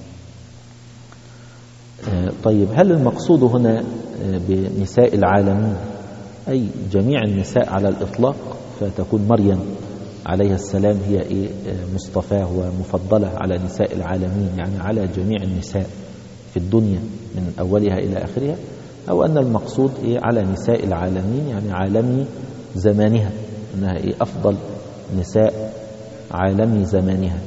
A: طيب هل المقصود هنا بنساء العالمين أي جميع النساء على الإطلاق، فتكون مريم عليها السلام هي مصطفاة ومفضلة على نساء العالمين، يعني على جميع النساء في الدنيا من أولها إلى آخرها، أو أن المقصود على نساء العالمين يعني عالمي زمانها، أنها أفضل نساء عالمي زمانها.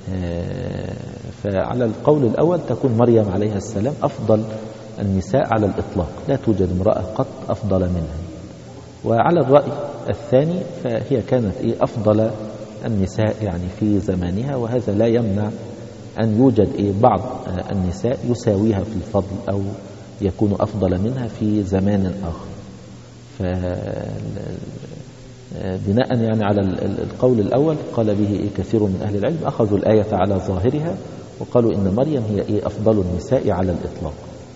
A: فعلى القول الأول تكون مريم عليها السلام أفضل النساء على الإطلاق، لا توجد امرأة قط أفضل منها. وعلى الرأي الثاني فهي كانت أفضل النساء يعني في زمانها، وهذا لا يمنع أن يوجد بعض النساء يساويها في الفضل أو يكون أفضل منها في زمان آخر. بناء يعني على القول الأول قال به كثير من أهل العلم، أخذوا الآية على ظاهرها وقالوا إن مريم هي أفضل النساء على الإطلاق.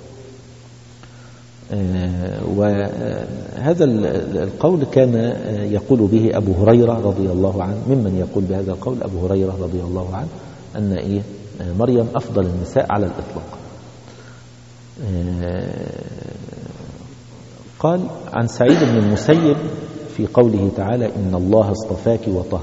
A: وهذا القول كان يقول به أبو هريرة رضي الله عنه، ممن يقول بهذا القول أبو هريرة رضي الله عنه أن مريم أفضل النساء على الإطلاق. قال عن سعيد بن المسيب في قوله تعالى إن الله اصطفاك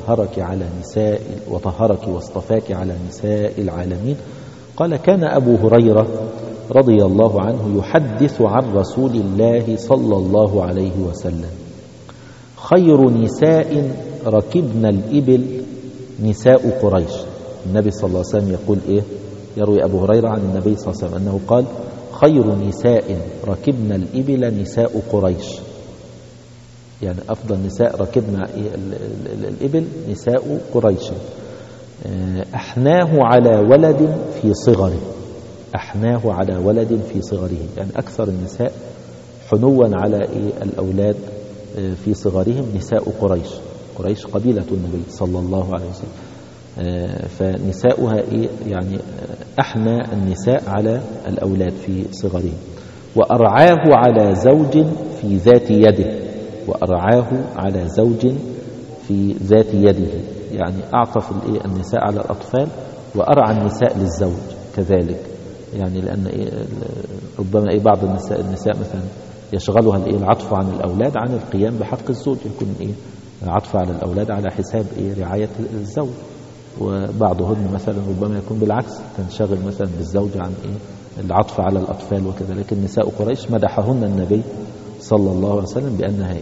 A: وطهرك واصطفاك على نساء العالمين، قال كان أبو هريرة رضي الله عنه يحدث عن رسول الله صلى الله عليه وسلم خير نساء ركبن الإبل نساء قريش. النبي صلى الله عليه وسلم يقول يروي أبو هريرة عن النبي صلى الله عليه وسلم أنه قال خير نساء ركبن الإبل نساء قريش، يعني أفضل نساء ركبنا الإبل نساء قريش. أحناه على ولد في صغره، أحناه على ولد في صغره، يعني أكثر النساء حنوا على الأولاد في صغرهم نساء قريش. قريش قبيلة النبي صلى الله عليه وسلم، فنساؤها يعني أحنى النساء على الأولاد في صغرهم. وأرعاه على زوج في ذات يده، وأرعاه على زوج في ذات يده، يعني أعطف النساء على الأطفال وأرعى النساء للزوج كذلك، يعني لأن ربما بعض النساء مثلا يشغلها العطف عن الأولاد عن القيام بحق الزوج، يكون عطف على الأولاد على حساب رعاية الزوج، وبعضهن مثلا ربما يكون بالعكس تنشغل مثلا بالزوج عن العطف على الأطفال وكذا. لكن نساء قريش مدحهن النبي صلى الله عليه وسلم بأنها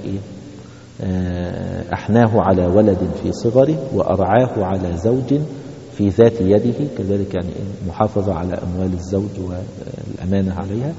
A: أحناه على ولد في صغره وأرعاه على زوج في ذات يده، كذلك يعني محافظة على أموال الزوج والأمانة عليها.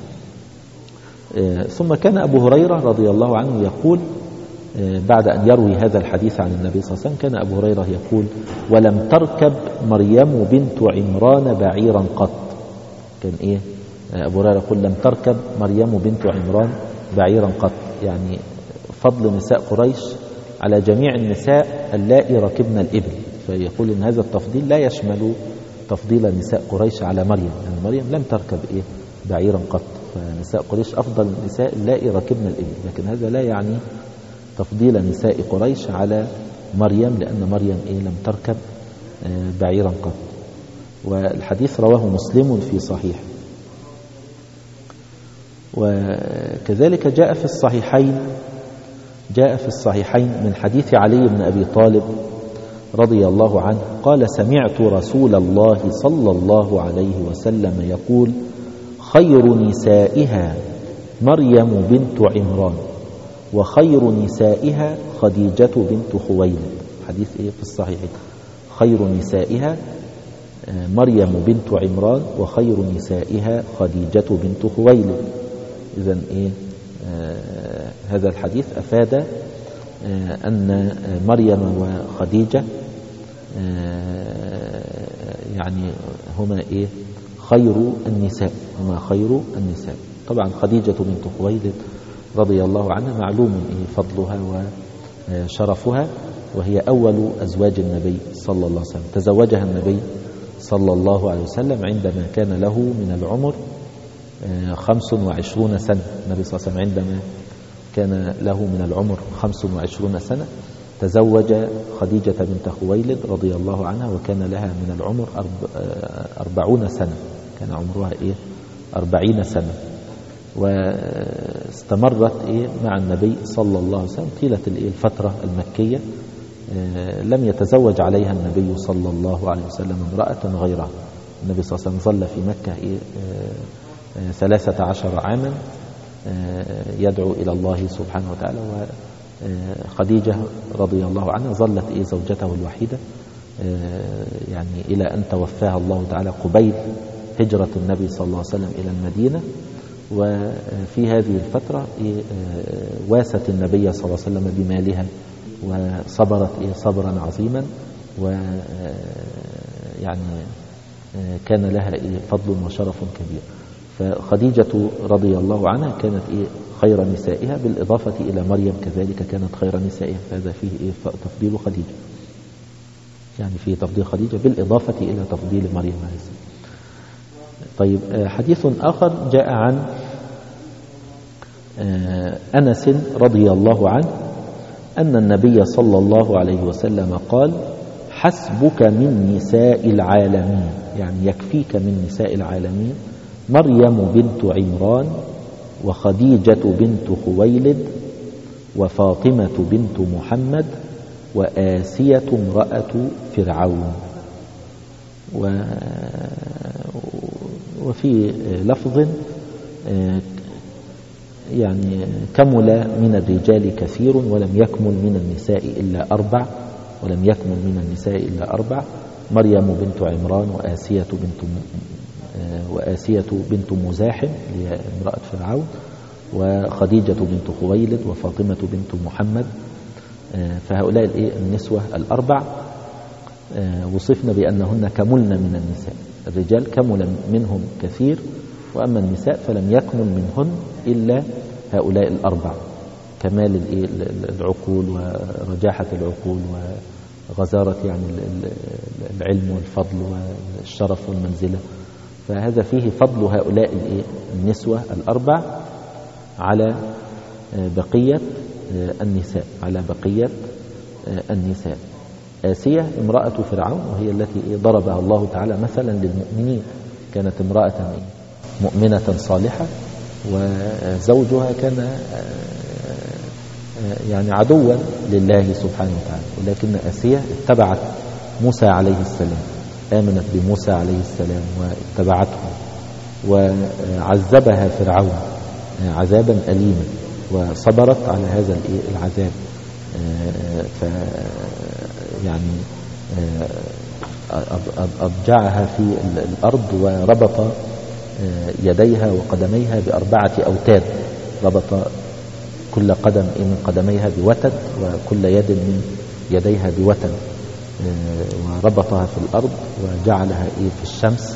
A: ثم كان أبو هريرة رضي الله عنه يقول بعد أن يروي هذا الحديث عن النبي صلى الله عليه وسلم، كان أبو هريرة يقول ولم تركب مريم بنت عمران بعيرا قط. كان أبو هريرة يقول لم تركب مريم بنت عمران بعيرا قط، يعني فضل نساء قريش على جميع النساء اللائي ركبن الإبل. فيقول إن هذا التفضيل لا يشمل تفضيل نساء قريش على مريم، يعني مريم لم تركب بعيرا قط، فنساء قريش أفضل النساء اللائي ركبن الإبل، لكن هذا لا يعني تفضيل نساء قريش على مريم، لأن مريم لم تركب بعيرا قط. والحديث رواه مسلم في صحيح. وكذلك جاء في الصحيحين من حديث علي بن أبي طالب رضي الله عنه قال سمعت رسول الله صلى الله عليه وسلم يقول خير نسائها مريم بنت عمران. وخير نسائها خديجة بنت خويلد. حديث في الصحيحين. خير نسائها مريم بنت عمران وخير نسائها خديجة بنت خويلد. إذن هذا الحديث أفاد أن مريم وخديجة يعني هما خير النساء، هما خير النساء. طبعا خديجة بنت خويلد رضي الله عنها معلوم فضلها وشرفها، وهي أول أزواج النبي صلى الله عليه وسلم. تزوجها النبي صلى الله عليه وسلم عندما كان له من العمر 25 سنة. النبي صلى الله عليه وسلم عندما كان له من العمر 25 سنة تزوج خديجة بنت خويلد رضي الله عنها، وكان لها من العمر 40 سنة، كان عمرها 40 سنة، واستمرت مع النبي صلى الله عليه وسلم طيلة الفترة المكية. لم يتزوج عليها النبي صلى الله عليه وسلم امرأة غيرها. النبي صلى الله عليه وسلم ظل في مكة 13 عاما يدعو إلى الله سبحانه وتعالى، وخديجة رضي الله عنها ظلت زوجته الوحيدة يعني إلى أن توفاها الله تعالى قبيل هجرة النبي صلى الله عليه وسلم إلى المدينة. وفي هذه الفترة واست النبي صلى الله عليه وسلم بمالها، وصبرت صبرا عظيما، ويعني كان لها فضل وشرف كبير. فخديجة رضي الله عنها كانت خير نسائها، بالإضافة إلى مريم كذلك كانت خير نسائها. فهذا فيه تفضيل خديجة، يعني فيه تفضيل خديجة بالإضافة إلى تفضيل مريم عليه السلام. طيب، حديث آخر جاء عن أنس رضي الله عنه أن النبي صلى الله عليه وسلم قال: حسبك من نساء العالمين، يعني يكفيك من نساء العالمين مريم بنت عمران وخديجة بنت خويلد وفاطمة بنت محمد وآسية امرأة فرعون. وفي لفظ يعني كمل من الرجال كثير ولم يكمل من النساء إلا 4، ولم يكمل من النساء إلا 4: مريم بنت عمران وآسية بنت مزاحم هي امرأة فرعون، وخديجة بنت خويلد وفاطمة بنت محمد. فهؤلاء النسوة 4 وصفنا بأنهن كملن من النساء. الرجال كمل منهم كثير، وأما النساء فلم يكمل منهن إلا هؤلاء 4: كمال العقول ورجاحة العقول وغزارة يعني العلم والفضل والشرف والمنزلة. فهذا فيه فضل هؤلاء النسوة 4 على بقية النساء، على بقية النساء. آسية امرأة فرعون، وهي التي ضربها الله تعالى مثلا للمؤمنين. كانت امرأة مؤمنة صالحة، وزوجها كان يعني عدوا لله سبحانه وتعالى، ولكن آسية اتبعت موسى عليه السلام، آمنت بموسى عليه السلام واتبعته، وعذبها فرعون عذابا أليما، وصبرت على هذا العذاب. يعني أضجعها في الأرض، وربط يديها وقدميها ب4 أوتاد، ربط كل قدم من قدميها بوتد، وكل يد من يديها بوتد، وربطها في الأرض وجعلها في الشمس،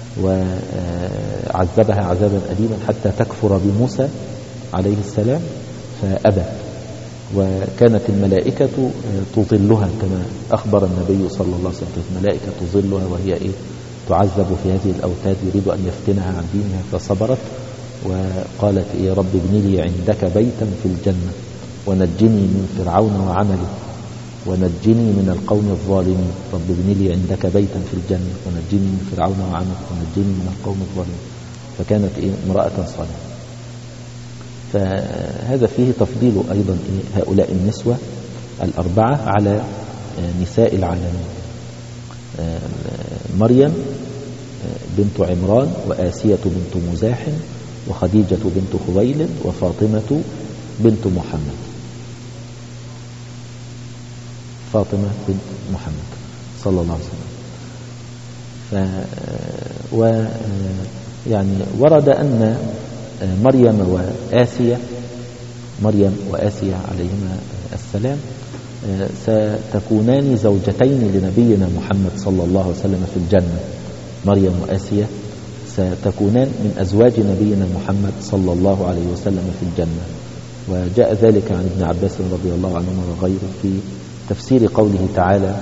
A: وعذبها عذابا أليما حتى تكفر بموسى عليه السلام فأبت. وكانت الملائكة تظلها كما أخبر النبي صلى الله عليه وسلم، الملائكة تظلها وهي تعذب في هذه الأوتاد، يريد أن يفتنها عن دينها، فصبرت وقالت: يا رب ابن لي عندك بيتا في الجنة ونجني من فرعون وعمله ونجني من القوم الظالمين. رب ابن لي عندك بيتا في الجنة ونجني من فرعون وعمله ونجني من القوم الظالمين. فكانت امرأة صالحة. فهذا فيه تفضيل أيضا هؤلاء النسوة 4 على نساء العالمين: مريم بنت عمران وآسية بنت مزاحم وخديجة بنت خويلد وفاطمة بنت محمد، فاطمة بنت محمد صلى الله عليه وسلم. يعني ورد أن مريم وآسيا عليهما السلام ستكونان زوجتين لنبينا محمد صلى الله عليه وسلم في الجنة. مريم وآسيا ستكونان من أزواج نبينا محمد صلى الله عليه وسلم في الجنة. وجاء ذلك عن ابن عباس رضي الله عنهما وغيره في تفسير قوله تعالى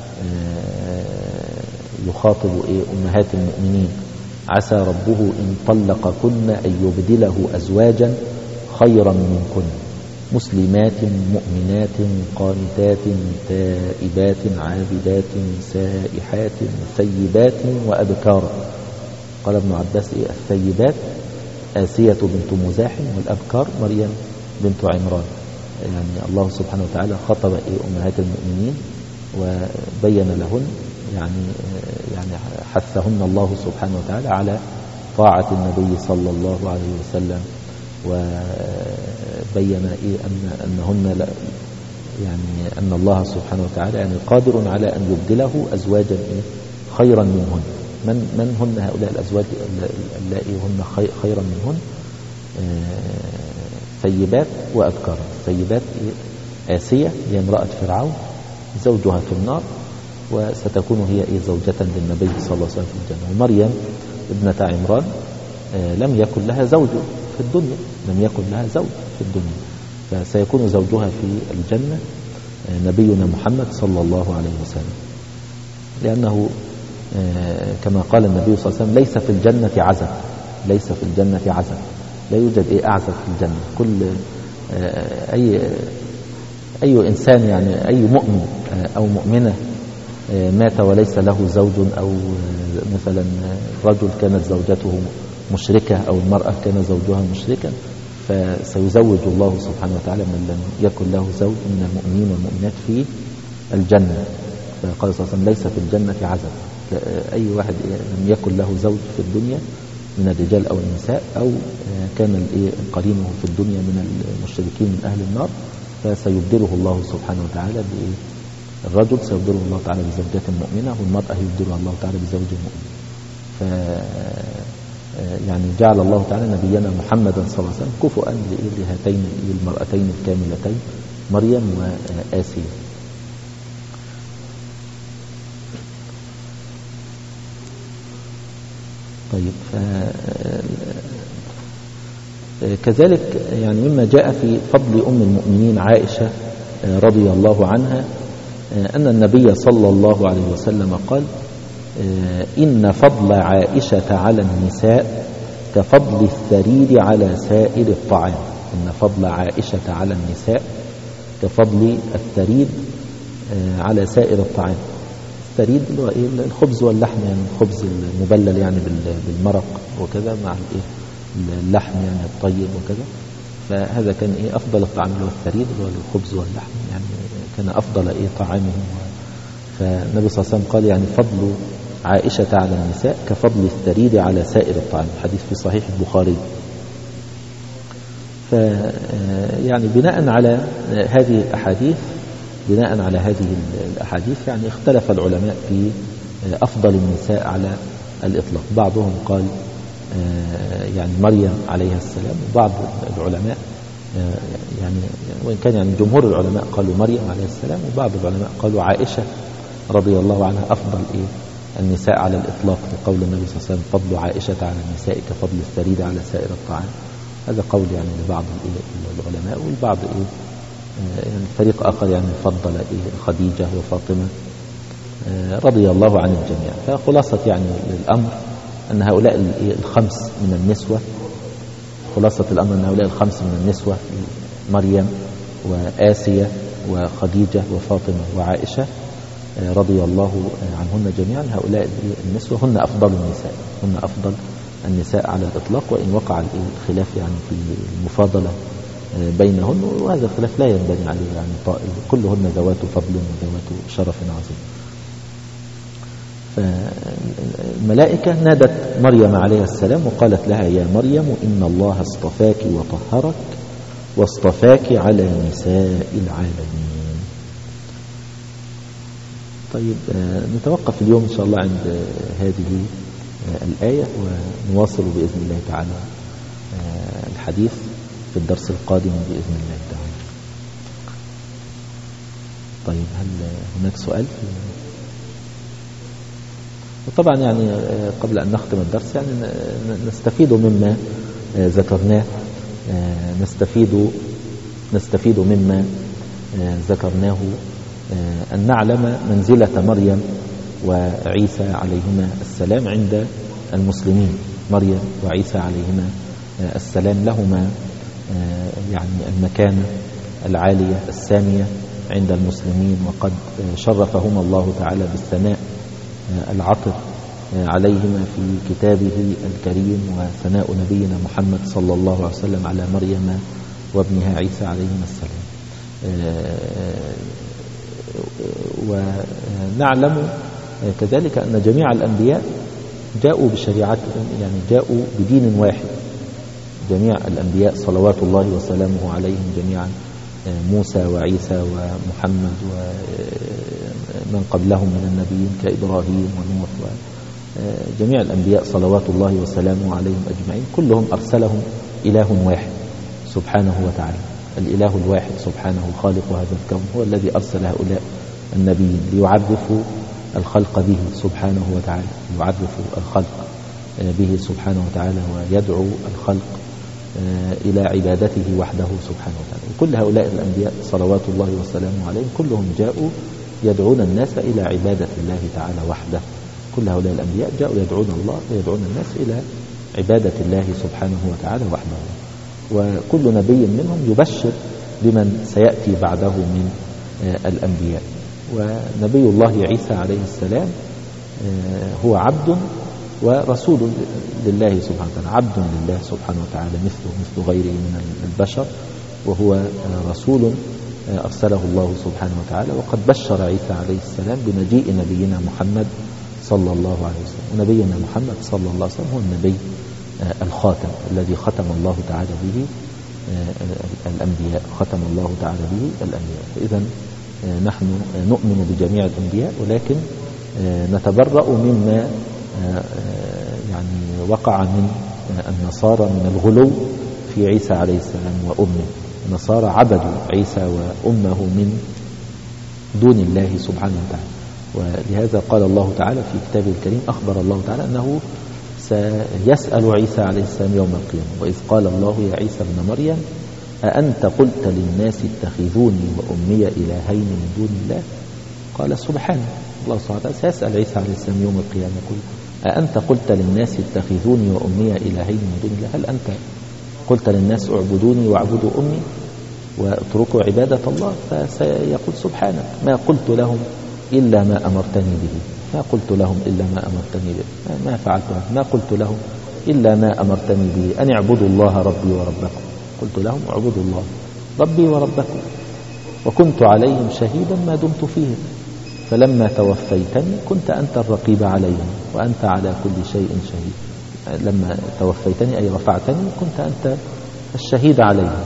A: يخاطب أمهات المؤمنين: عسى ربه إن طلقكن أن يبدله أزواجا خيرا منكن مسلمات مؤمنات قانتات تائبات عابدات سائحات ثيبات وأبكارا. قال ابن عباس الثيبات آسية بنت مزاحم، والأبكار مريم بنت عمران. يعني الله سبحانه وتعالى خطب أمهات المؤمنين وبين لهن يعني حثهن الله سبحانه وتعالى على طاعة النبي صلى الله عليه وسلم، وبين أنهن يعني أن الله سبحانه وتعالى يعني قادر على أن يبدله أزواجا خيرا منهن. من هن هؤلاء الأزواج اللائي هن خيرا منهن؟ ثيبات وأبكار. ثيبات آسية هي امرأة فرعون زوجها في النار، وستكون هي زوجة للنبي صلى الله عليه وسلم في الجنة. ومريم ابنة عمران لم يكن لها زوج في الدنيا، في الدنيا، فسيكون زوجها في الجنة نبينا محمد صلى الله عليه وسلم، لأنه كما قال النبي صلى الله عليه وسلم: ليس في الجنة عزب، لا يوجد أعزب في الجنة. كل أي إنسان يعني أي مؤمن أو مؤمنة مات وليس له زوج، أو مثلا رجل كانت زوجته مشركة أو المرأة كان زوجها مشركا، فسيزوج الله سبحانه وتعالى من لم يكن له زوج من المؤمنين والمؤمنات في الجنة. فقال صلى الله عليه وسلم: ليس في الجنة عزب. أي واحد لم يكن له زوج في الدنيا من الرجال أو النساء، أو كان قرينه في الدنيا من المشركين من أهل النار، فسيبدله الله سبحانه وتعالى الرجل سيبدله الله تعالى بزوجة مؤمنة، والمرأة يبدلها الله تعالى بزوج مؤمن. يعني جعل الله تعالى نبينا محمدا صلى الله عليه وسلم كفؤا لهاتين المرأتين الكاملتين مريم وآسيا. طيب، كذلك يعني مما جاء في فضل أم المؤمنين عائشة رضي الله عنها أن النبي صلى الله عليه وسلم قال: إن فضل عائشة على النساء كفضل الثريد على سائر الطعام. إن فضل عائشة على النساء كفضل الثريد على سائر الطعام. الثريد اللي هو الخبز واللحم، يعني الخبز المبلل يعني بالمرق وكذا مع اللحم يعني الطيب وكذا. فهذا كان أفضل الطعام اللي هو الثريد اللي هو الخبز واللحم، يعني كان أفضل طعامهم. فالنبي صلى الله عليه وسلم قال يعني فضل عائشة على النساء كفضل الثريد على سائر الطعام. الحديث في صحيح البخاري. فيعني بناء على هذه الأحاديث يعني اختلف العلماء في أفضل النساء على الإطلاق. بعضهم قال يعني مريم عليها السلام، وبعض العلماء يعني وإن كان يعني جمهور العلماء قالوا مريم عليها السلام، وبعض العلماء قالوا عائشة رضي الله عنها أفضل النساء على الإطلاق، لقول النبي صلى الله عليه وسلم: فضل عائشة على النساء كفضل الثريد على سائر الطعام. هذا قول يعني لبعض العلماء، والبعض يعني فريق آخر يعني فضل خديجة وفاطمة رضي الله عن الجميع. فخلاصة يعني الأمر أن هؤلاء الخمس من النسوة، مريم وآسيا وخديجة وفاطمة وعائشة رضي الله عنهن جميعا، هؤلاء النسوة هن أفضل النساء على الإطلاق، وإن وقع الخلاف يعني في المفاضلة بينهن، وهذا الخلاف لا ينبني عليه يعني طائل، كلهن ذوات فضل وذوات شرف عظيم. فالملائكة نادت مريم عليها السلام وقالت لها: يا مريم إن الله اصطفاك وطهرك واصطفاك على نساء العالمين. طيب نتوقف اليوم إن شاء الله عند هذه الآية، ونواصل بإذن الله تعالى الحديث في الدرس القادم بإذن الله تعالى. طيب هل هناك سؤال؟ وطبعا يعني قبل أن نختم الدرس يعني نستفيد مما ذكرناه، نستفيد مما ذكرناه أن نعلم منزلة مريم وعيسى عليهما السلام عند المسلمين. مريم وعيسى عليهما السلام لهما يعني المكانة العالية السامية عند المسلمين، وقد شرفهما الله تعالى بالثناء العطر عليهما في كتابه الكريم، وثناء نبينا محمد صلى الله عليه وسلم على مريم وابنها عيسى عليهما السلام. ونعلم كذلك أن جميع الأنبياء جاءوا بشريعتهم، يعني جاءوا بدين واحد. جميع الأنبياء صلوات الله وسلامه عليهم جميعا، موسى وعيسى ومحمد ومن قبلهم من النبيين كإبراهيم ونوح، جميع الأنبياء صلوات الله وسلامه عليهم أجمعين كلهم أرسلهم إله واحد سبحانه وتعالى. الإله الواحد سبحانه خالق هذا الكون هو الذي أرسل هؤلاء النبيين ليعرفوا الخلق به سبحانه وتعالى، يعرفوا الخلق به سبحانه وتعالى، ويدعو الخلق إلى عبادته وحده سبحانه وتعالى. وكل هؤلاء الأنبياء صلوات الله وسلامه عليهم كلهم جاءوا يدعون الناس إلى عبادة الله تعالى وحده. كل هؤلاء الأنبياء جاءوا يدعون الله ويدعون الناس إلى عبادة الله سبحانه وتعالى وحده. وكل نبي منهم يبشر بمن سيأتي بعده من الأنبياء. ونبي الله عيسى عليه السلام هو عبد ورسول لله سبحانه وتعالى، عبد لله سبحانه وتعالى مثل غيره من البشر، وهو رسول أرسله الله سبحانه وتعالى. وقد بشر عيسى عليه السلام بمجيء نبينا محمد صلى الله عليه وسلم. ونبينا محمد صلى الله عليه وسلم هو النبي الخاتم الذي ختم الله تعالى به الأنبياء، ختم الله تعالى به الأنبياء. فإذا نحن نؤمن بجميع الأنبياء، ولكن نتبرأ مما يعني وقع من النصارى من الغلو في عيسى عليه السلام وأمه. النصارى عبدوا عيسى وأمه من دون الله سبحانه وتعالى. ولهذا قال الله تعالى في كتابه الكريم، أخبر الله تعالى أنه سيسأل عيسى عليه السلام يوم القيامة: وإذ قال الله يا عيسى ابن مريم أأنت قلت للناس اتخذوني وأمي إلهين من دون الله؟ قال سبحانه. الله سبحانه وتعالى سيسأل عيسى عليه السلام يوم القيامة: يقول أأنت قلت للناس اتخذوني وأمي إلهين من دون الله؟ هل أنت قلت للناس اعبدوني واعبدوا أمي واتركوا عبادة الله؟ فسيقول سبحانك ما قلت لهم إلا ما أمرتني به، ما قلت لهم إلا ما أمرتني به، ما فعلت ما قلت لهم إلا ما أمرتني به، أن اعبدوا الله ربي وربكم. قلت لهم اعبدوا الله ربي وربكم وكنت عليهم شهيدا ما دمت فيهم، فلما توفيتني كنت أنت الرقيب عليهم وأنت على كل شيء شهيد. لما توفيتني أي رفعتني كنت أنت الشهيد عليهم.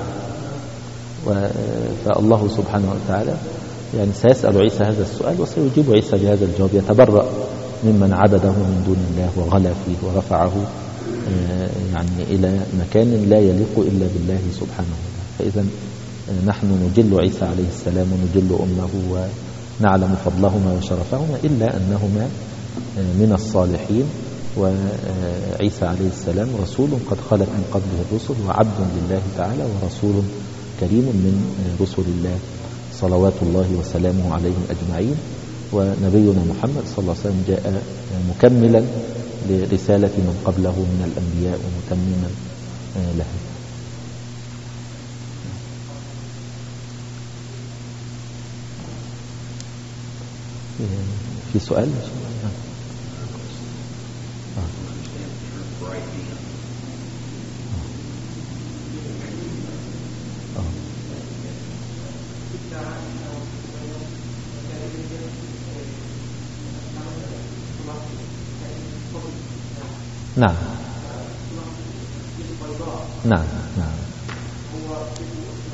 A: فالله سبحانه وتعالى يعني سيسأل عيسى هذا السؤال وسيجيب عيسى بهذا الجواب، يتبرأ ممن عبده من دون الله وغلا فيه ورفعه يعني إلى مكان لا يليق إلا بالله سبحانه وتعالى. فإذا نحن نجل عيسى عليه السلام ونجل أمه ونعلم فضلهما وشرفهما، إلا أنهما من الصالحين. وعيسى عليه السلام رسول قد خلت من قبله الرسل، وعبد لله تعالى ورسول كريم من رسل الله صلوات الله وسلامه عليهم أجمعين. ونبينا محمد صلى الله عليه وسلم جاء مكملا لرسالة من قبله من الأنبياء ومتمما لها. في سؤال؟ نعم نعم نعم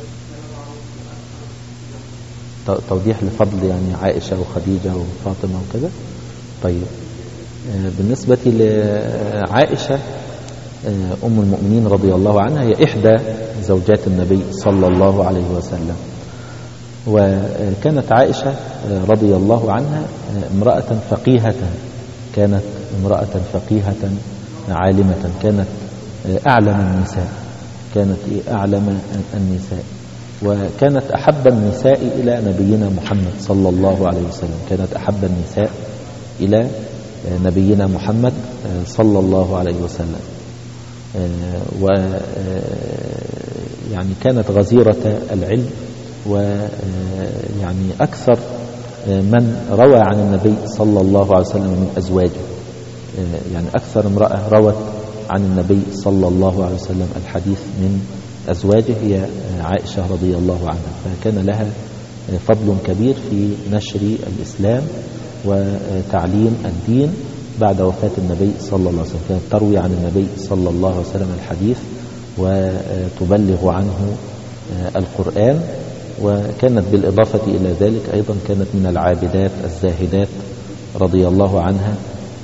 A: توضيح لفضل يعني عائشة وخديجة وفاطمة وكذا. طيب بالنسبة لعائشة أم المؤمنين رضي الله عنها، هي إحدى زوجات النبي صلى الله عليه وسلم. وكانت عائشة رضي الله عنها امرأة فقيهة، كانت امرأة فقيهة عالمة، كانت أعلم النساء، كانت أعلم النساء، وكانت أحب النساء إلى نبينا محمد صلى الله عليه وسلم، كانت أحب النساء إلى نبينا محمد صلى الله عليه وسلم. ويعني كانت غزيرة العلم، ويعني أكثر من روى عن النبي صلى الله عليه وسلم من أزواجه، يعني أكثر امرأة روت عن النبي صلى الله عليه وسلم الحديث من أزواجه هي عائشة رضي الله عنها، فكان لها فضل كبير في نشر الإسلام وتعليم الدين بعد وفاة النبي صلى الله عليه وسلم. كانت تروي عن النبي صلى الله عليه وسلم الحديث وتبلغ عنه القرآن، وكانت بالإضافة إلى ذلك أيضا كانت من العابدات الزاهدات رضي الله عنها.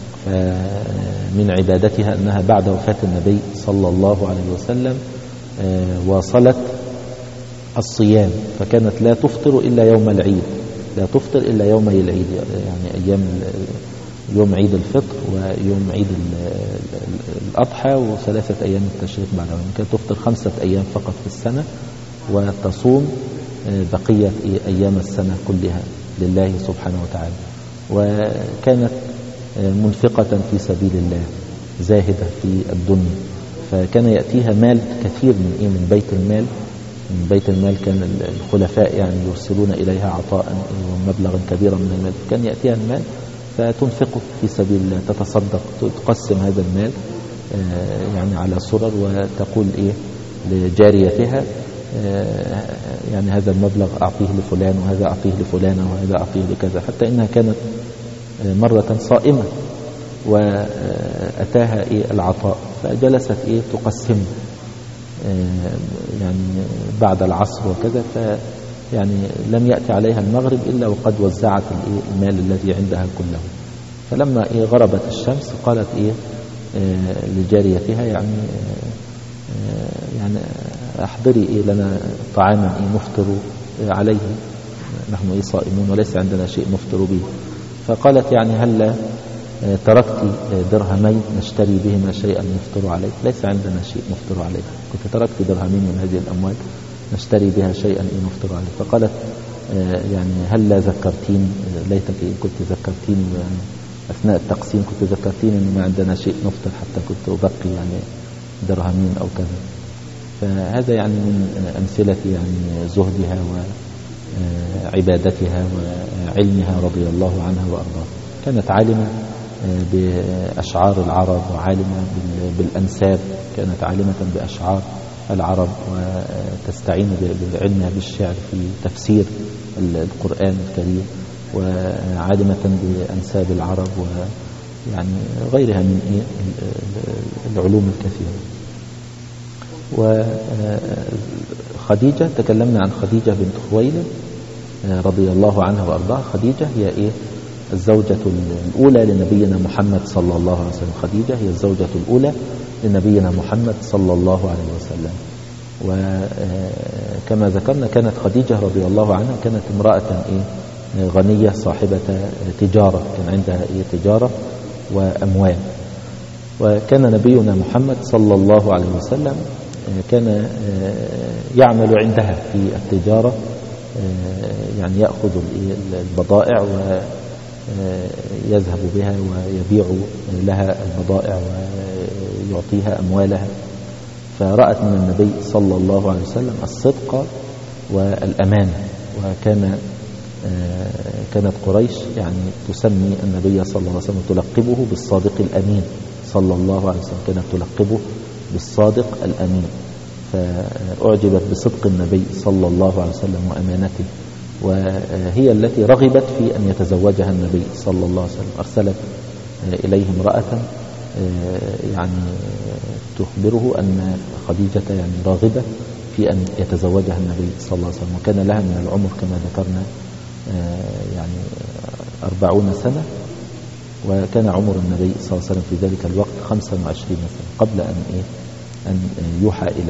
A: من عبادتها أنها بعد وفاة النبي صلى الله عليه وسلم واصلت الصيام، فكانت لا تفطر إلا يوم العيد، لا تفطر إلا يومي العيد، يعني أيام يوم عيد الفطر ويوم عيد الأضحى وثلاثة أيام التشريق بعد ذلك. كانت تفطر 5 أيام فقط في السنة، وتصوم بقية أيام السنة كلها لله سبحانه وتعالى. وكانت منفقة في سبيل الله، زاهدة في الدنيا، فكان يأتيها مال كثير من بيت المال. من بيت المال كان الخلفاء يعني يرسلون إليها عطاء ومبلغا كبيرا من المال، كان يأتيها المال فتنفقه في سبيل الله، تتصدق، تقسم هذا المال يعني على سرر، وتقول لجاريتها يعني هذا المبلغ أعطيه لفلان، وهذا أعطيه لفلانة، وهذا أعطيه لكذا، حتى إنها كانت مرة صائمة وأتاها العطاء، فجلست تقسم يعني بعد العصر وكذا، يعني لم يأتي عليها المغرب إلا وقد وزعت المال الذي عندها كله. فلما غربت الشمس قالت لجاريتها يعني أحضري لنا طعاما نفطر عليه، نحن صائمون وليس عندنا شيء نفطر به. فقالت يعني هل تركت درهمين نشتري بهما شيئا نفطر عليه؟ ليس عندنا شيء نفطر عليه، كنت تركت درهمين من هذه الأموال نشتري بها شيئا نفطر عليه. فقالت يعني هل لا ذكرتين، ليتك كنت ذكرتين يعني أثناء التقسيم، كنت ذكرتين أن ما عندنا شيء نفطر حتى كنت أبقي يعني درهمين أو كذا. فهذا يعني من أمثلة يعني زهدها وعبادتها وعلمها رضي الله عنها وأرضاها. كانت عالمة بأشعار العرب وعالمة بالأنساب، كانت عالمة بأشعار العرب، وتستعين بعلمها بالشعر في تفسير القرآن الكريم، وعالمة بأنساب العرب ويعني غيرها من العلوم الكثيرة. وخديجة، تكلمنا عن خديجة بنت خويلد رضي الله عنها وأرضاها. خديجة هي الزوجة الأولى لنبينا محمد صلى الله عليه وسلم. خديجة هي الزوجة الأولى لنبينا محمد صلى الله عليه وسلم. وكما ذكرنا كانت خديجة رضي الله عنها كانت امرأة غنية صاحبة تجارة، كان عندها تجارة وأموال. وكان نبينا محمد صلى الله عليه وسلم كان يعمل عندها في التجارة، يعني يأخذ البضائع ويذهب بها ويبيع لها البضائع ويعطيها أموالها. فرأت من النبي صلى الله عليه وسلم الصدق والأمانة، كانت قريش يعني تسمي النبي صلى الله عليه وسلم تلقبه بالصادق الأمين صلى الله عليه وسلم، كانت تلقبه بالصادق الأمين. فأعجبت بصدق النبي صلى الله عليه وسلم وأمانته، وهي التي رغبت في أن يتزوجها النبي صلى الله عليه وسلم. أرسلت إليه امرأة يعني تخبره أن خديجة يعني راغبة في أن يتزوجها النبي صلى الله عليه وسلم، وكان لها من العمر كما ذكرنا يعني 40 سنة، وكان عمر النبي صلى الله عليه وسلم في ذلك الوقت 25 سنة قبل أن يوحى إليه.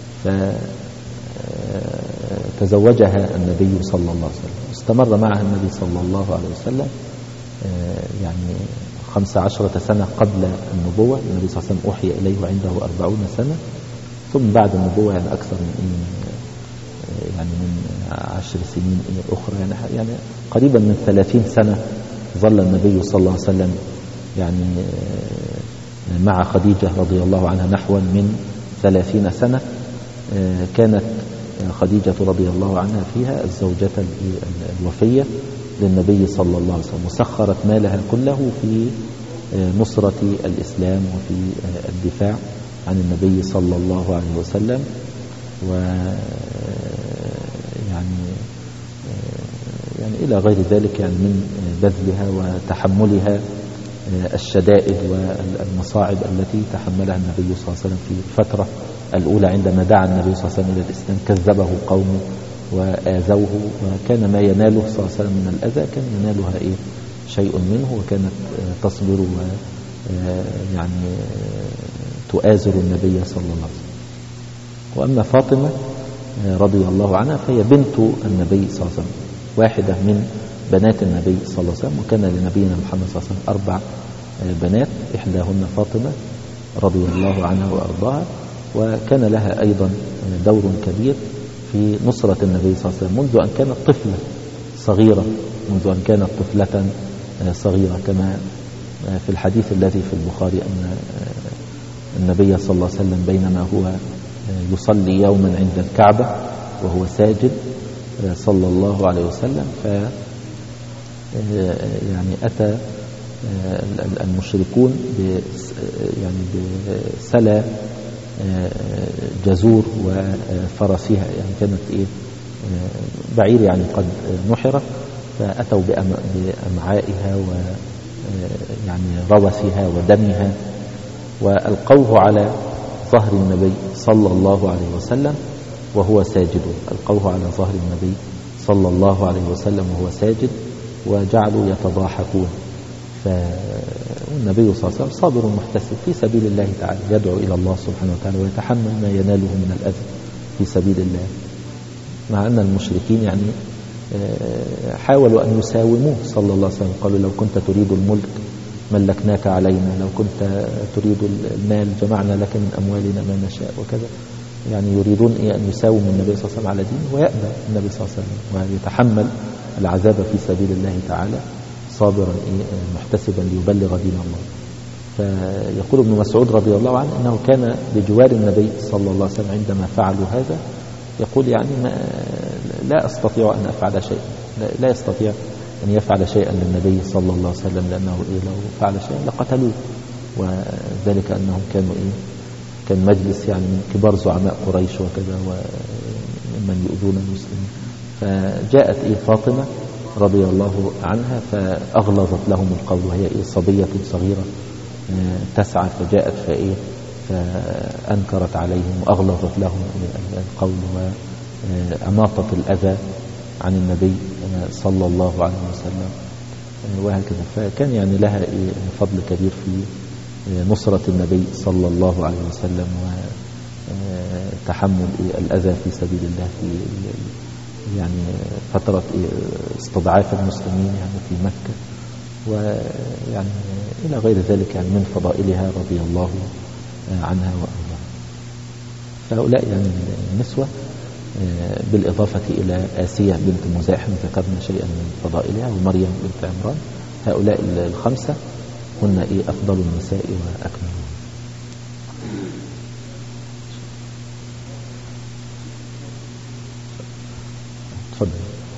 A: فتزوجها النبي صلى الله عليه وسلم، استمر معها النبي صلى الله عليه وسلم يعني 15 سنة قبل النبوة. النبي صلى الله عليه وسلم أوحي إليه وعنده 40 سنة، ثم بعد النبوة يعني أكثر من يعني من 10 سنين أخرى، يعني قريبا من 30 سنة ظل النبي صلى الله عليه وسلم يعني مع خديجة رضي الله عنها نحو من 30 سنة. كانت خديجة رضي الله عنها فيها الزوجة الوفية للنبي صلى الله عليه وسلم، وسخرت مالها كله في نصرة الإسلام وفي الدفاع عن النبي صلى الله عليه وسلم. يعني إلى غير ذلك يعني من بذلها وتحملها الشدائد والمصاعب التي تحملها النبي صلى الله عليه وسلم في الفترة الأولى. عندما دعا النبي صلى الله عليه وسلم إلى الإسلام كذبه قومه وآذوه، وكان ما يناله صلى الله عليه وسلم من الأذى كان ينالها شيء منه، وكانت تصبر ويعني تؤازر النبي صلى الله عليه وسلم. وأما فاطمة رضي الله عنها فهي بنت النبي صلى الله عليه وسلم، واحدة من بنات النبي صلى الله عليه وسلم، وكان لنبينا محمد صلى الله عليه وسلم 4 بنات، إحداهن فاطمة رضي الله عنها وأرضاها، وكان لها أيضا دور كبير في نصرة النبي صلى الله عليه وسلم منذ أن كانت طفلة صغيرة، منذ أن كانت طفلة صغيرة، كما في الحديث الذي في البخاري أن النبي صلى الله عليه وسلم بينما هو يصلي يوما عند الكعبة وهو ساجد صلى الله عليه وسلم، يعني أتى المشركون يعني بسلى جزور وفرسها، يعني كانت بعير يعني قد نحرت، فأتوا بأمعائها ويعني روثها ودمها وألقوه على ظهر النبي صلى الله عليه وسلم وهو ساجد، ألقوه على ظهر النبي صلى الله عليه وسلم وهو ساجد، وجعلوا يتضاحكون. فالنبي صلى الله عليه وسلم صابر محتسب في سبيل الله تعالى، يدعو إلى الله سبحانه وتعالى ويتحمل ما يناله من الأذى في سبيل الله، مع أن المشركين يعني حاولوا أن يساوموه صلى الله عليه وسلم، قالوا لو كنت تريد الملك ملكناك علينا، لو كنت تريد المال جمعنا لك من أموالنا ما نشاء وكذا، يعني يريدون أن يساوموا النبي صلى الله عليه وسلم على دينه، ويأبى النبي صلى الله عليه وسلم ويتحمل العذاب في سبيل الله تعالى صابرا محتسبا ليبلغ دين الله. فيقول ابن مسعود رضي الله عنه أنه كان بجوار النبي صلى الله عليه وسلم عندما فعلوا هذا، يقول يعني لا أستطيع أن أفعل شيئا، لا يستطيع أن يفعل شيئا للنبي صلى الله عليه وسلم، لأنه لو فعل شيئا لقتلوه، وذلك أنهم كانوا كان مجلس يعني من كبار زعماء قريش وكذا ومن يؤذون المسلمين. فجاءت فاطمة رضي الله عنها فأغلظت لهم القول، وهي صبية صغيرة تسعى، فجاءت فأنكرت عليهم وأغلظت لهم القول وأماطت الأذى عن النبي صلى الله عليه وسلم وهكذا. فكان يعني لها فضل كبير في نصرة النبي صلى الله عليه وسلم وتحمل الأذى في سبيل الله في يعني فترة استضعاف المسلمين يعني في مكة، ويعني إلى غير ذلك يعني من فضائلها رضي الله عنها وأرضاها. فهؤلاء يعني النسوة بالإضافة إلى آسية بنت مزاحم ذكرنا شيئا من فضائلها، ومريم بنت عمران، هؤلاء الخمسة هن أفضل النساء وأكملها. تفضل.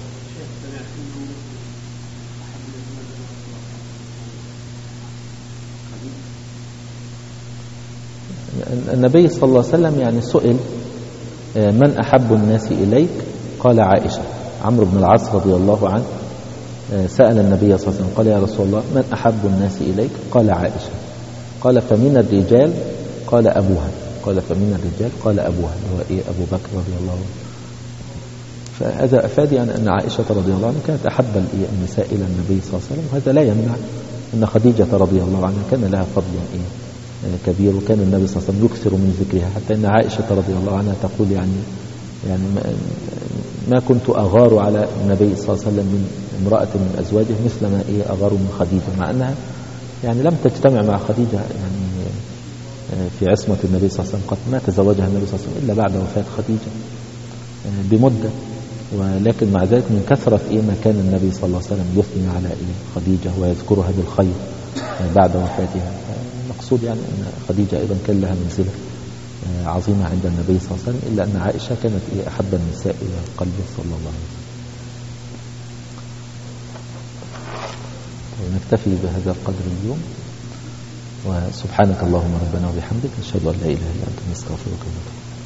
A: النبي صلى الله عليه وسلم يعني سئل من أحب الناس إليك؟ قال عائشة. عمرو بن العاص رضي الله عنه سأل النبي صلى الله عليه وسلم قال يا رسول الله من أحب الناس إليك؟ قال عائشة. قال فمن الرجال؟ قال أبوها. قال فمن الرجال؟ قال أبوها، هو أبو بكر رضي الله عنه. فهذا أفاد يعني أن عائشة رضي الله عنها كانت أحب النساء إلى النبي صلى الله عليه وسلم، وهذا لا يمنع أن خديجة رضي الله عنها كان لها فضل كبير، وكان النبي صلى الله عليه وسلم يكثر من ذكرها، حتى أن عائشة رضي الله عنها تقول يعني ما كنت أغار على النبي صلى الله عليه وسلم من امرأة من أزواجه مثل ما أغار من خديجة، مع أنها يعني لم تجتمع مع خديجة يعني في عصمة النبي صلى الله عليه وسلم، قد ما تزوجها النبي صلى الله عليه وسلم إلا بعد وفاة خديجة بمدة، ولكن مع ذلك من كثرة ما كان النبي صلى الله عليه وسلم يثني على خديجة ويذكرها بالخير بعد وفاتها. المقصود يعني أن خديجة أيضا كان لها منزلة عظيمة عند النبي صلى الله عليه وسلم، إلا أن عائشة كانت أحب النساء إلى قلبه صلى الله عليه وسلم. ونكتفي بهذا القدر اليوم، وسبحانك اللهم ربنا وبحمدك نشهد أن لا إله إلا أنت نستغفرك ونتوب إليك.